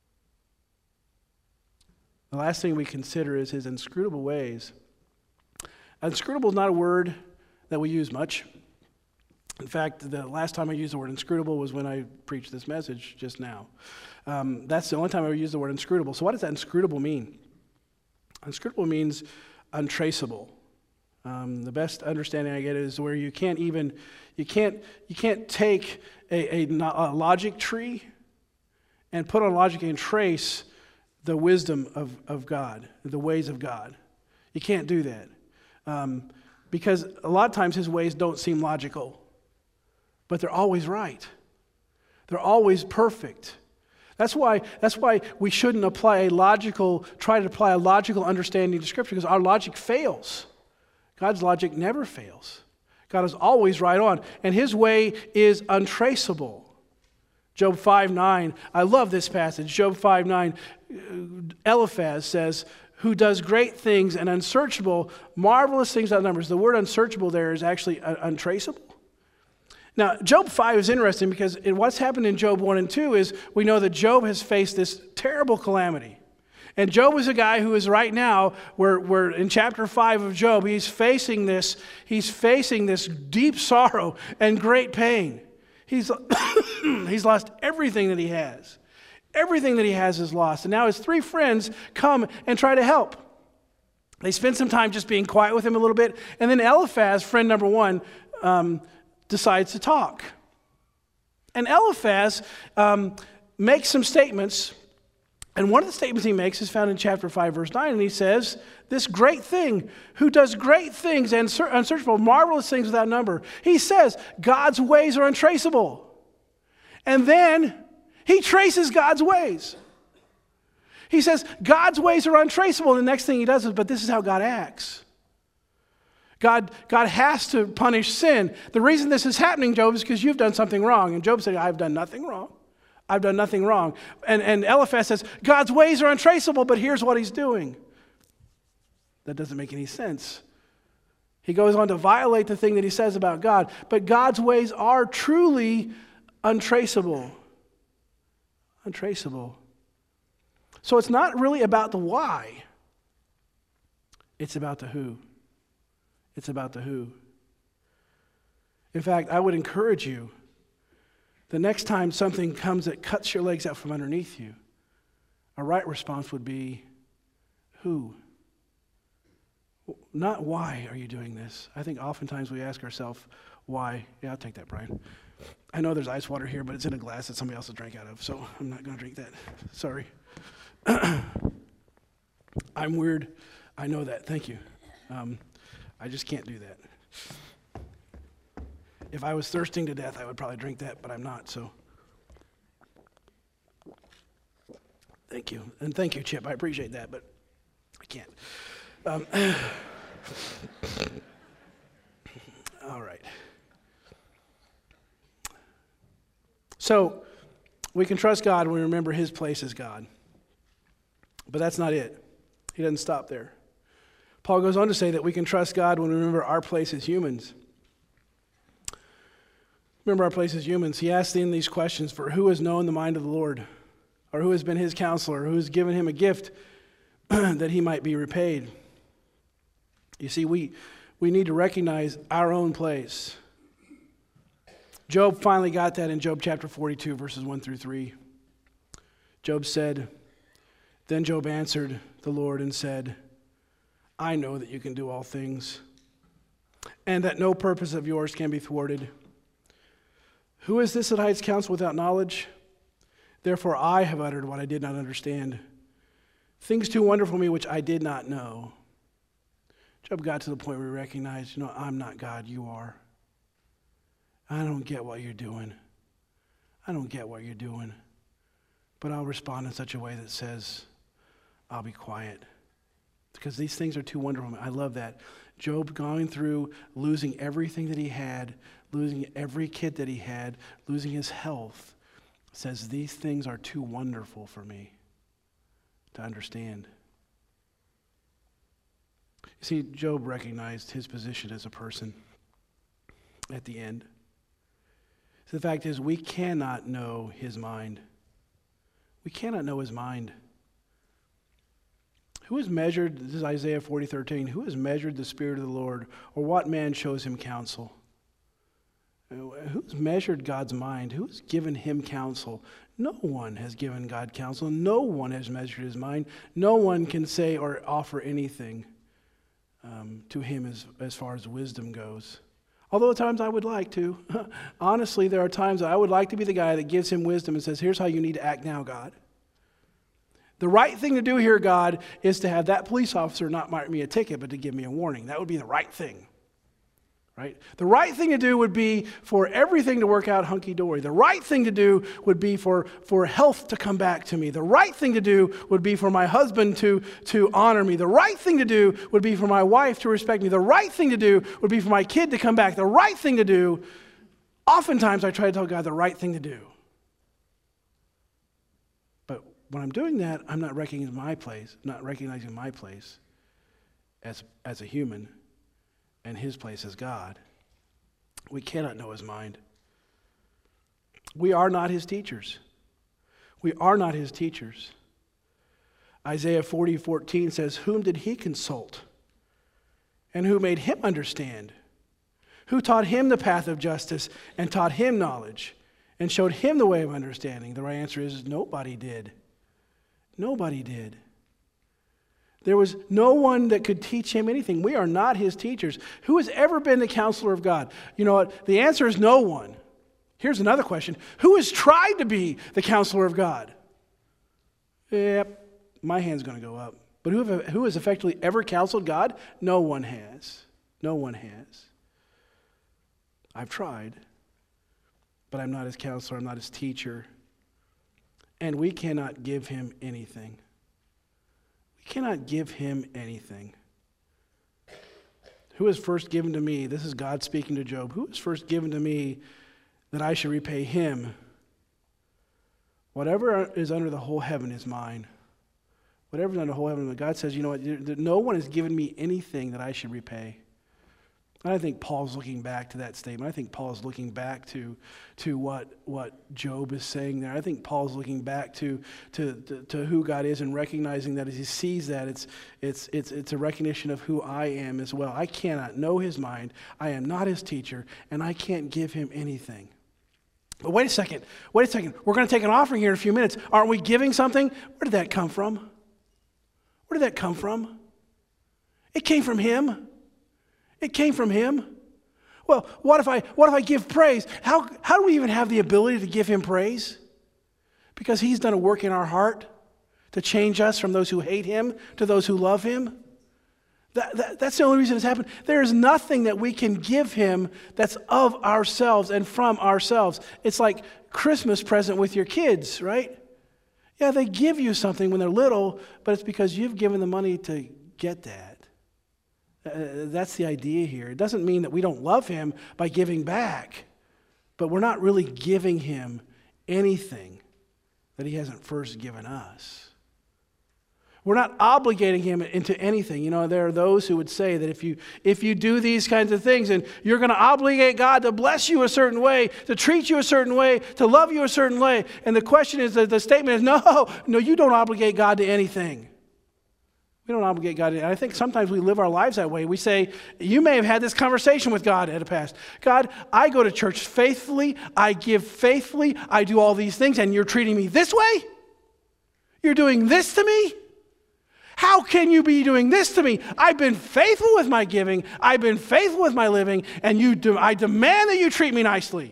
The last thing we consider is his inscrutable ways. Inscrutable is not a word that we use much. In fact, the last time I used the word inscrutable was when I preached this message just now. Um, that's the only time I ever used the word inscrutable. So what does that inscrutable mean? Inscrutable means untraceable. Um, the best understanding I get is where you can't even, you can't, you can't take a, a, a logic tree and put on logic and trace the wisdom of, of God, the ways of God. You can't do that. Um, because a lot of times his ways don't seem logical. But they're always right. They're always perfect. That's why, that's why we shouldn't apply a logical, try to apply a logical understanding to Scripture, because our logic fails. God's logic never fails. God is always right on, and his way is untraceable. Job five nine, I love this passage. Job five nine, Eliphaz says, who does great things and unsearchable, marvelous things without numbers. The word unsearchable there is actually untraceable. Now, Job five is interesting because in what's happened in Job one and two is we know that Job has faced this terrible calamity. And Job is a guy who is right now, we're, we're in chapter five of Job, he's facing this, he's facing this deep sorrow and great pain. He's, he's lost everything that he has. Everything that he has is lost. And now his three friends come and try to help. They spend some time just being quiet with him a little bit. And then Eliphaz, friend number one, um, decides to talk. And Eliphaz um, makes some statements. And one of the statements he makes is found in chapter five, verse nine. And he says, this great thing, who does great things and unsearchable, marvelous things without number. He says, God's ways are untraceable. And then he traces God's ways. He says, God's ways are untraceable. And the next thing he does is, but this is how God acts. God, God has to punish sin. The reason this is happening, Job, is because you've done something wrong. And Job said, I've done nothing wrong. I've done nothing wrong. And, and Eliphaz says, God's ways are untraceable, but here's what he's doing. That doesn't make any sense. He goes on to violate the thing that he says about God. But God's ways are truly untraceable. Untraceable. So it's not really about the why. It's about the who. It's about the who. In fact, I would encourage you, the next time something comes that cuts your legs out from underneath you, a right response would be, who? Not why are you doing this? I think oftentimes we ask ourselves, why? Yeah, I'll take that, Brian. I know there's ice water here, but it's in a glass that somebody else has drank out of, so I'm not going to drink that. Sorry. I'm weird. I know that. Thank you. Um, I just can't do that. If I was thirsting to death, I would probably drink that, but I'm not, so. Thank you. And thank you, Chip. I appreciate that, but I can't. Um, all right. So, we can trust God when we remember his place as God. But that's not it. He doesn't stop there. Paul goes on to say that we can trust God when we remember our place as humans. Remember our place as humans. He asks in these questions, for who has known the mind of the Lord? Or who has been his counselor? Who has given him a gift that he might be repaid? You see, we, we need to recognize our own place. Job finally got that in Job chapter forty-two, verses one through three. Job said, then Job answered the Lord and said, I know that you can do all things, and that no purpose of yours can be thwarted. Who is this that hides counsel without knowledge? Therefore I have uttered what I did not understand, things too wonderful for me which I did not know. Job got to the point where he recognized, you know, I'm not God, you are. I don't get what you're doing. I don't get what you're doing. But I'll respond in such a way that says, I'll be quiet. Because these things are too wonderful. I love that. Job going through losing everything that he had, losing every kid that he had, losing his health, says these things are too wonderful for me to understand. You see, Job recognized his position as a person at the end. So the fact is, we cannot know his mind. We cannot know his mind. Who has measured, this is Isaiah forty thirteen, who has measured the Spirit of the Lord, or what man shows him counsel? Who's measured God's mind? Who has given him counsel? No one has given God counsel. No one has measured his mind. No one can say or offer anything um, to him as, as far as wisdom goes. Although at times I would like to. Honestly, there are times I would like to be the guy that gives him wisdom and says, here's how you need to act now, God. The right thing to do here, God, is to have that police officer not write me a ticket, but to give me a warning. That would be the right thing. Right? The right thing to do would be for everything to work out hunky-dory. The right thing to do would be for, for health to come back to me. The right thing to do would be for my husband to, to honor me. The right thing to do would be for my wife to respect me. The right thing to do would be for my kid to come back. The right thing to do, oftentimes I try to tell God the right thing to do. But when I'm doing that, I'm not recognizing my place, not recognizing my place as, as a human, and his place as God. We cannot know his mind. We are not his teachers. We are not his teachers. Isaiah forty fourteen says, whom did he consult? And who made him understand? Who taught him the path of justice and taught him knowledge and showed him the way of understanding? The right answer is nobody did. Nobody did. There was no one that could teach him anything. We are not his teachers. Who has ever been the counselor of God? You know what? The answer is no one. Here's another question. Who has tried to be the counselor of God? Yep, my hand's going to go up. But who, have, who has effectively ever counseled God? No one has. No one has. I've tried, but I'm not his counselor. I'm not his teacher. And we cannot give him anything. We cannot give him anything. Who has first given to me, this is God speaking to Job, who has first given to me that I should repay him? Whatever is under the whole heaven is mine. Whatever is under the whole heaven, God says, you know what, no one has given me anything that I should repay. And I think Paul's looking back to that statement. I think Paul is looking back to, to what, what Job is saying there. I think Paul's looking back to, to, to, to who God is and recognizing that as he sees that, it's, it's, it's, it's a recognition of who I am as well. I cannot know his mind. I am not his teacher, and I can't give him anything. But wait a second. Wait a second. We're going to take an offering here in a few minutes. Aren't we giving something? Where did that come from? Where did that come from? It came from him. It came from him. Well, what if I what if I give praise? How how do we even have the ability to give him praise? Because he's done a work in our heart to change us from those who hate him to those who love him. That, that, that's the only reason it's happened. There is nothing that we can give him that's of ourselves and from ourselves. It's like Christmas present with your kids, right? Yeah, they give you something when they're little, but it's because you've given the money to get that. Uh, that's the idea here. It doesn't mean that we don't love him by giving back, but we're not really giving him anything that he hasn't first given us. We're not obligating him into anything. You know, there are those who would say that if you if you do these kinds of things, and you're going to obligate God to bless you a certain way, to treat you a certain way, to love you a certain way. And the question is, that the statement is, no, no, you don't obligate God to anything. We don't obligate God to anything. I think sometimes we live our lives that way. We say, you may have had this conversation with God at a past. God, I go to church faithfully, I give faithfully, I do all these things, and you're treating me this way? You're doing this to me? How can you be doing this to me? I've been faithful with my giving. I've been faithful with my living. And you, de- I demand that you treat me nicely.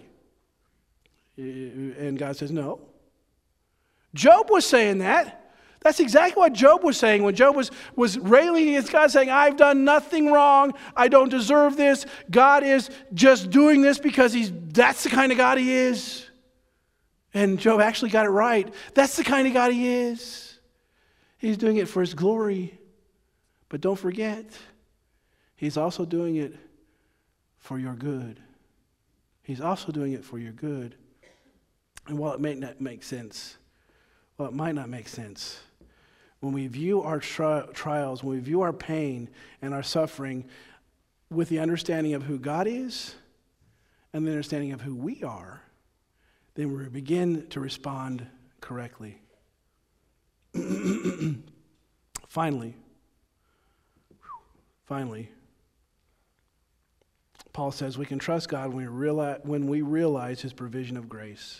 And God says, no. Job was saying that. That's exactly what Job was saying when Job was, was railing against God, saying, I've done nothing wrong. I don't deserve this. God is just doing this because he's that's the kind of God he is. And Job actually got it right. That's the kind of God he is. He's doing it for his glory. But don't forget, he's also doing it for your good. He's also doing it for your good. And while it may not make sense, well, it might not make sense, when we view our tri- trials, when we view our pain and our suffering with the understanding of who God is and the understanding of who we are, then we begin to respond correctly. Finally, finally, Paul says we can trust God when we realize, when we realize his provision of grace.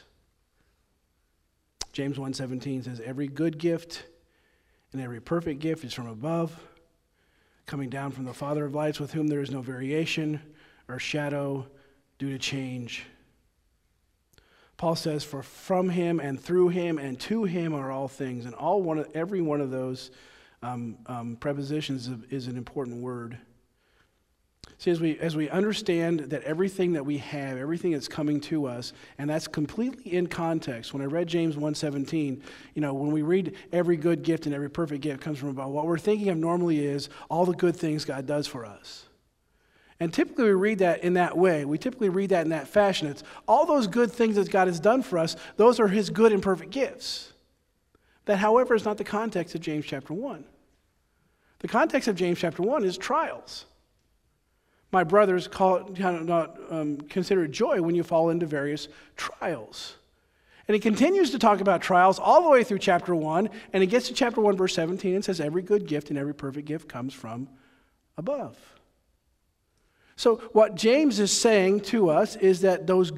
James one seventeen says, every good gift and every perfect gift is from above, coming down from the Father of lights, with whom there is no variation or shadow due to change. Paul says, for from him and through him and to him are all things. And all one of, every one of those um, um, prepositions is, is an important word. See, as we, as we understand that everything that we have, everything that's coming to us, and that's completely in context. When I read James one seventeen, you know, when we read every good gift and every perfect gift comes from above, what we're thinking of normally is all the good things God does for us. And typically we read that in that way. We typically read that in that fashion. It's all those good things that God has done for us, those are his good and perfect gifts. That, however, is not the context of James chapter one. The context of James chapter one is trials. My brothers, call it, not, um, consider it joy when you fall into various trials. And he continues to talk about trials all the way through chapter one, and he gets to chapter one, verse seventeen, and says, every good gift and every perfect gift comes from above. So what James is saying to us is that those good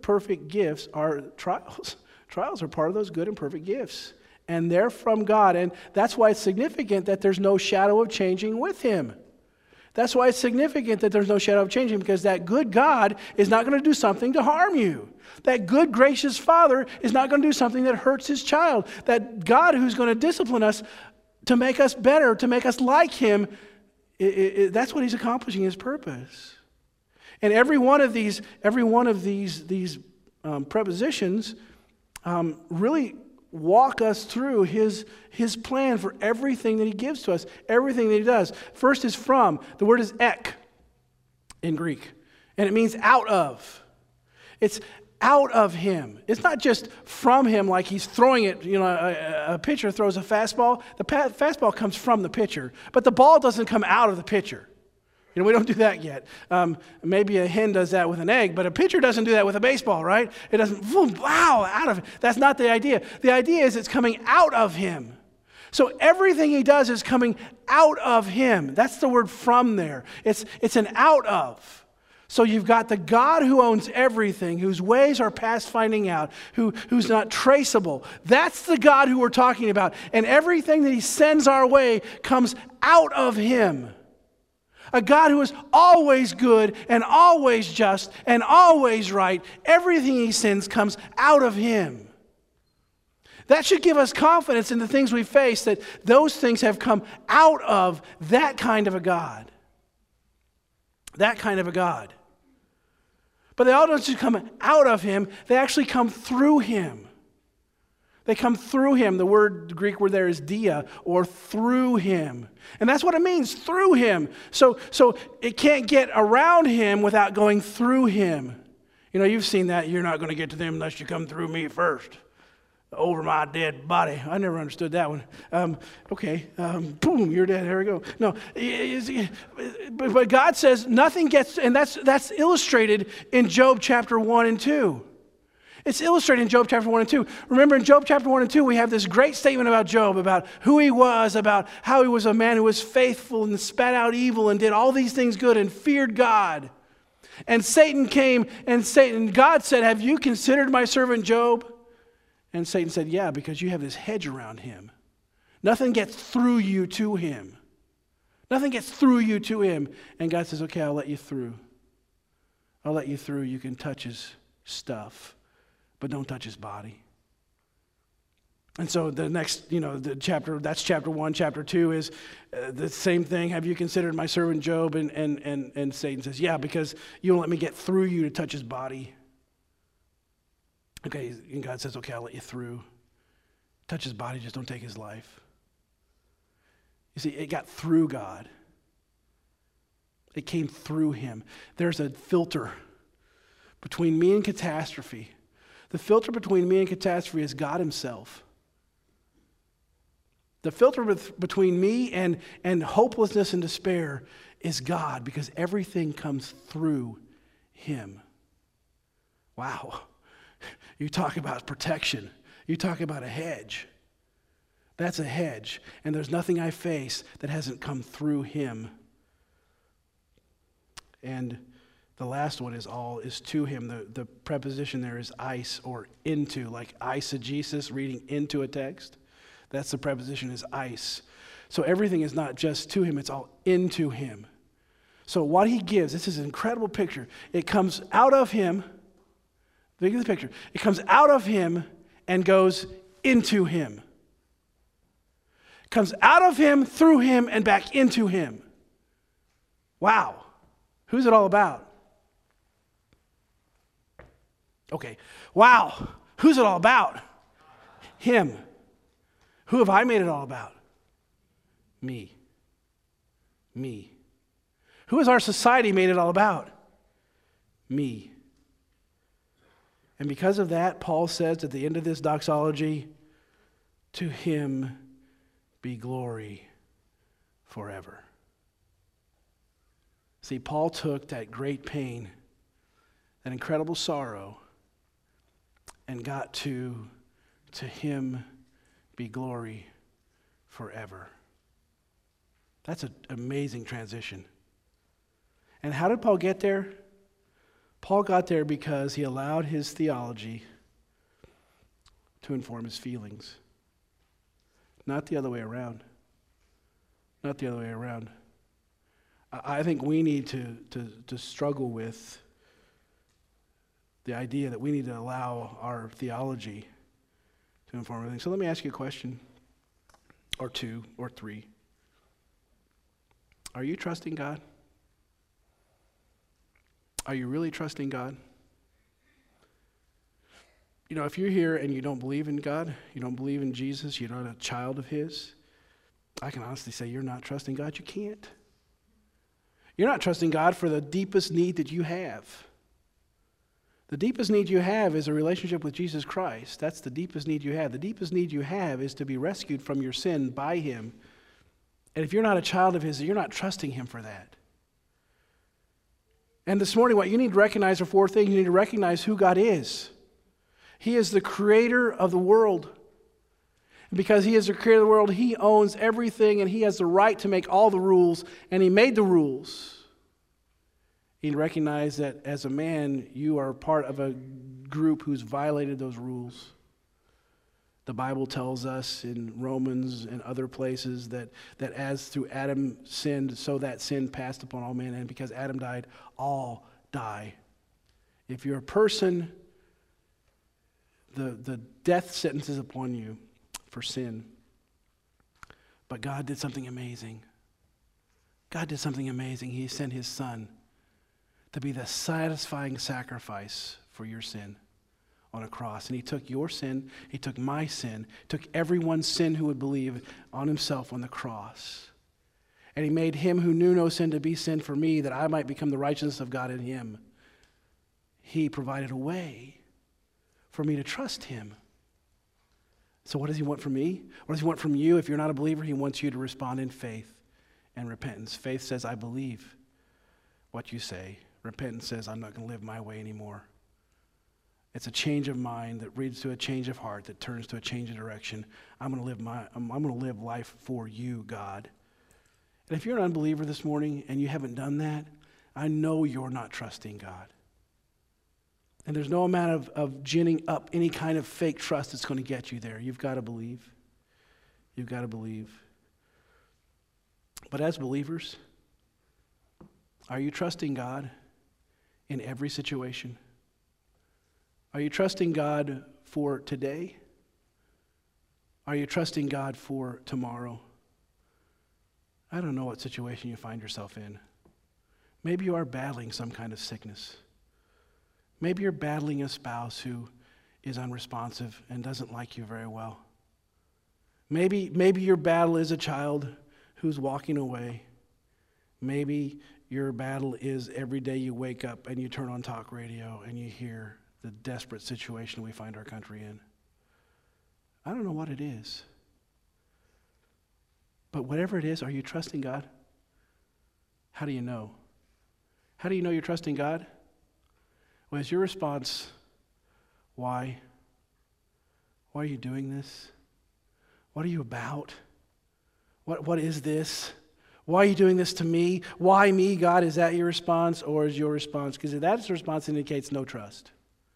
perfect gifts are trials. Trials are part of those good and perfect gifts. And they're from God. And that's why it's significant that there's no shadow of changing with him. That's why it's significant that there's no shadow of changing, because that good God is not going to do something to harm you. That good, gracious Father is not going to do something that hurts his child. That God who's going to discipline us to make us better, to make us like him, it, it, that's what he's accomplishing, his purpose. And every one of these, every one of these, these um, prepositions um, really walk us through his, his plan for everything that he gives to us, everything that he does. First is from. The word is ek in Greek, and it means out of. It's out of him. It's not just from him like he's throwing it, you know, a, a pitcher throws a fastball. The pa- fastball comes from the pitcher, but the ball doesn't come out of the pitcher. You know, we don't do that yet. Um, maybe a hen does that with an egg, but a pitcher doesn't do that with a baseball, right? It doesn't, boom, wow, out of it. That's not the idea. The idea is it's coming out of him. So everything he does is coming out of him. That's the word from there. It's, it's an out of. So you've got the God who owns everything, whose ways are past finding out, who, who's not traceable. That's the God who we're talking about. And everything that he sends our way comes out of him. A God who is always good and always just and always right. Everything he sends comes out of him. That should give us confidence in the things we face, that those things have come out of that kind of a God. That kind of a God. But they all don't just come out of him, they actually come through him. They come through him. The word, the Greek word there is dia, or through him. And that's what it means, through him. So, so it can't get around him without going through him. You know, you've seen that. You're not going to get to them unless you come through me first. Over my dead body. I never understood that one. Um, okay, um, boom, you're dead. Here we go. No, but God says nothing gets, and that's that's illustrated in Job chapter one and two. It's illustrated in Job chapter one and two. Remember, in Job chapter one and two, we have this great statement about Job, about who he was, about how he was a man who was faithful and spat out evil and did all these things good and feared God. And Satan came, and Satan, God said, "Have you considered my servant Job?" And Satan said, "Yeah, because you have this hedge around him. Nothing gets through you to him. Nothing gets through you to him." And God says, "Okay, I'll let you through. I'll let you through. You can touch his stuff, but don't touch his body." And so the next, you know, the chapter, that's chapter one. Chapter two is uh, the same thing. "Have you considered my servant Job?" And, and, and, and Satan says, "Yeah, because you won't let me get through you to touch his body." Okay, and God says, "Okay, I'll let you through. Touch his body, just don't take his life." You see, it got through God. It came through him. There's a filter between me and catastrophe. The filter between me and catastrophe is God himself. The filter with, between me and, and hopelessness and despair is God, because everything comes through him. Wow. You talk about protection. You talk about a hedge. That's a hedge. And there's nothing I face that hasn't come through him. And the last one is all is to him. The, the preposition there is eis, or into, like eisegesis, reading into a text. That's the preposition, is eis. So everything is not just to him, it's all into him. So what he gives, this is an incredible picture. It comes out of him. Look at the picture. It comes out of him and goes into him. It comes out of him, through him, and back into him. Wow. Who's it all about? Okay. Wow. Who's it all about? Him. Who have I made it all about? Me. Me. Who has our society made it all about? Me. And because of that, Paul says at the end of this doxology, "To him be glory forever." See, Paul took that great pain, that incredible sorrow, and got to, "To him be glory forever." That's an amazing transition. And how did Paul get there? Paul got there because he allowed his theology to inform his feelings. Not the other way around. Not the other way around. I I think we need to, to, to struggle with the idea that we need to allow our theology to inform everything. So let me ask you a question, or two, or three. Are you trusting God? Are you really trusting God? You know, if you're here and you don't believe in God, you don't believe in Jesus, you're not a child of His, I can honestly say you're not trusting God. You can't. You're not trusting God for the deepest need that you have. The deepest need you have is a relationship with Jesus Christ. That's the deepest need you have. The deepest need you have is to be rescued from your sin by Him. And if you're not a child of His, you're not trusting Him for that. And this morning, what you need to recognize are four things. You need to recognize who God is. He is the creator of the world. And because He is the creator of the world, He owns everything, and He has the right to make all the rules, and He made the rules. You need to recognize that as a man, you are part of a group who's violated those rules. The Bible tells us in Romans and other places that, that as through Adam sinned, so that sin passed upon all men, and because Adam died, all die. If you're a person, the, the death sentence is upon you for sin. But God did something amazing. God did something amazing. He sent His Son to be the satisfying sacrifice for your sin on a cross. And He took your sin, He took my sin, took everyone's sin who would believe on Himself on the cross. And He made Him who knew no sin to be sin for me, that I might become the righteousness of God in Him. He provided a way for me to trust Him. So what does He want from me? What does He want from you? If you're not a believer, He wants you to respond in faith and repentance. Faith says, I believe what you say. Repentance says, I'm not going to live my way anymore. It's a change of mind that leads to a change of heart that turns to a change of direction. I'm going to live my I'm, I'm going to live life for you, God. And if you're an unbeliever this morning and you haven't done that, I know you're not trusting God. And there's no amount of, of ginning up any kind of fake trust that's going to get you there. You've got to believe. You've got to believe. But as believers, are you trusting God in every situation? Are you trusting God for today? Are you trusting God for tomorrow? I don't know what situation you find yourself in. Maybe you are battling some kind of sickness. Maybe you're battling a spouse who is unresponsive and doesn't like you very well. Maybe, maybe your battle is a child who's walking away. Maybe your battle is every day you wake up and you turn on talk radio and you hear the desperate situation we find our country in. I don't know what it is. But whatever it is, are you trusting God? How do you know? How do you know you're trusting God? Well, is your response, why? Why are you doing this? What are you about? What What is this? Why are you doing this to me? Why me, God? Is that your response, or is your response? Because if that's the response, it indicates no trust.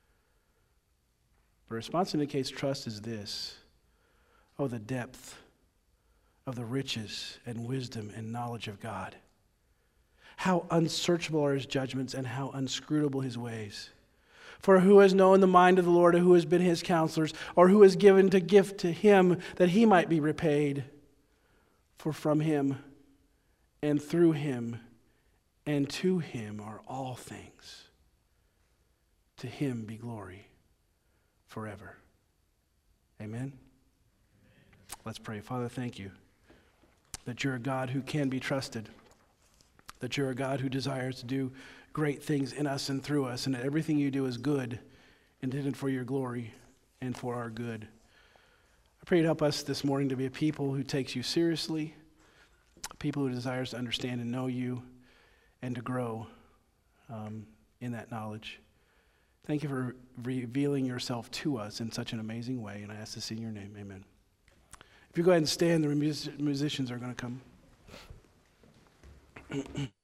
The response indicates trust is this. Oh, the depth of the riches and wisdom and knowledge of God. How unsearchable are His judgments and how inscrutable His ways. For who has known the mind of the Lord, or who has been His counselors, or who has given to gift to Him that He might be repaid? For from Him and through Him and to Him are all things. To Him be glory forever. Amen? Let's pray. Father, thank You that You're a God who can be trusted, that You're a God who desires to do great things in us and through us, and that everything You do is good, intended for Your glory and for our good. I pray You'd help us this morning to be a people who takes You seriously, a people who desires to understand and know You, and to grow um, in that knowledge. Thank You for revealing Yourself to us in such an amazing way, and I ask this in Your name. Amen. If you go ahead and stand, the music- musicians are going to come.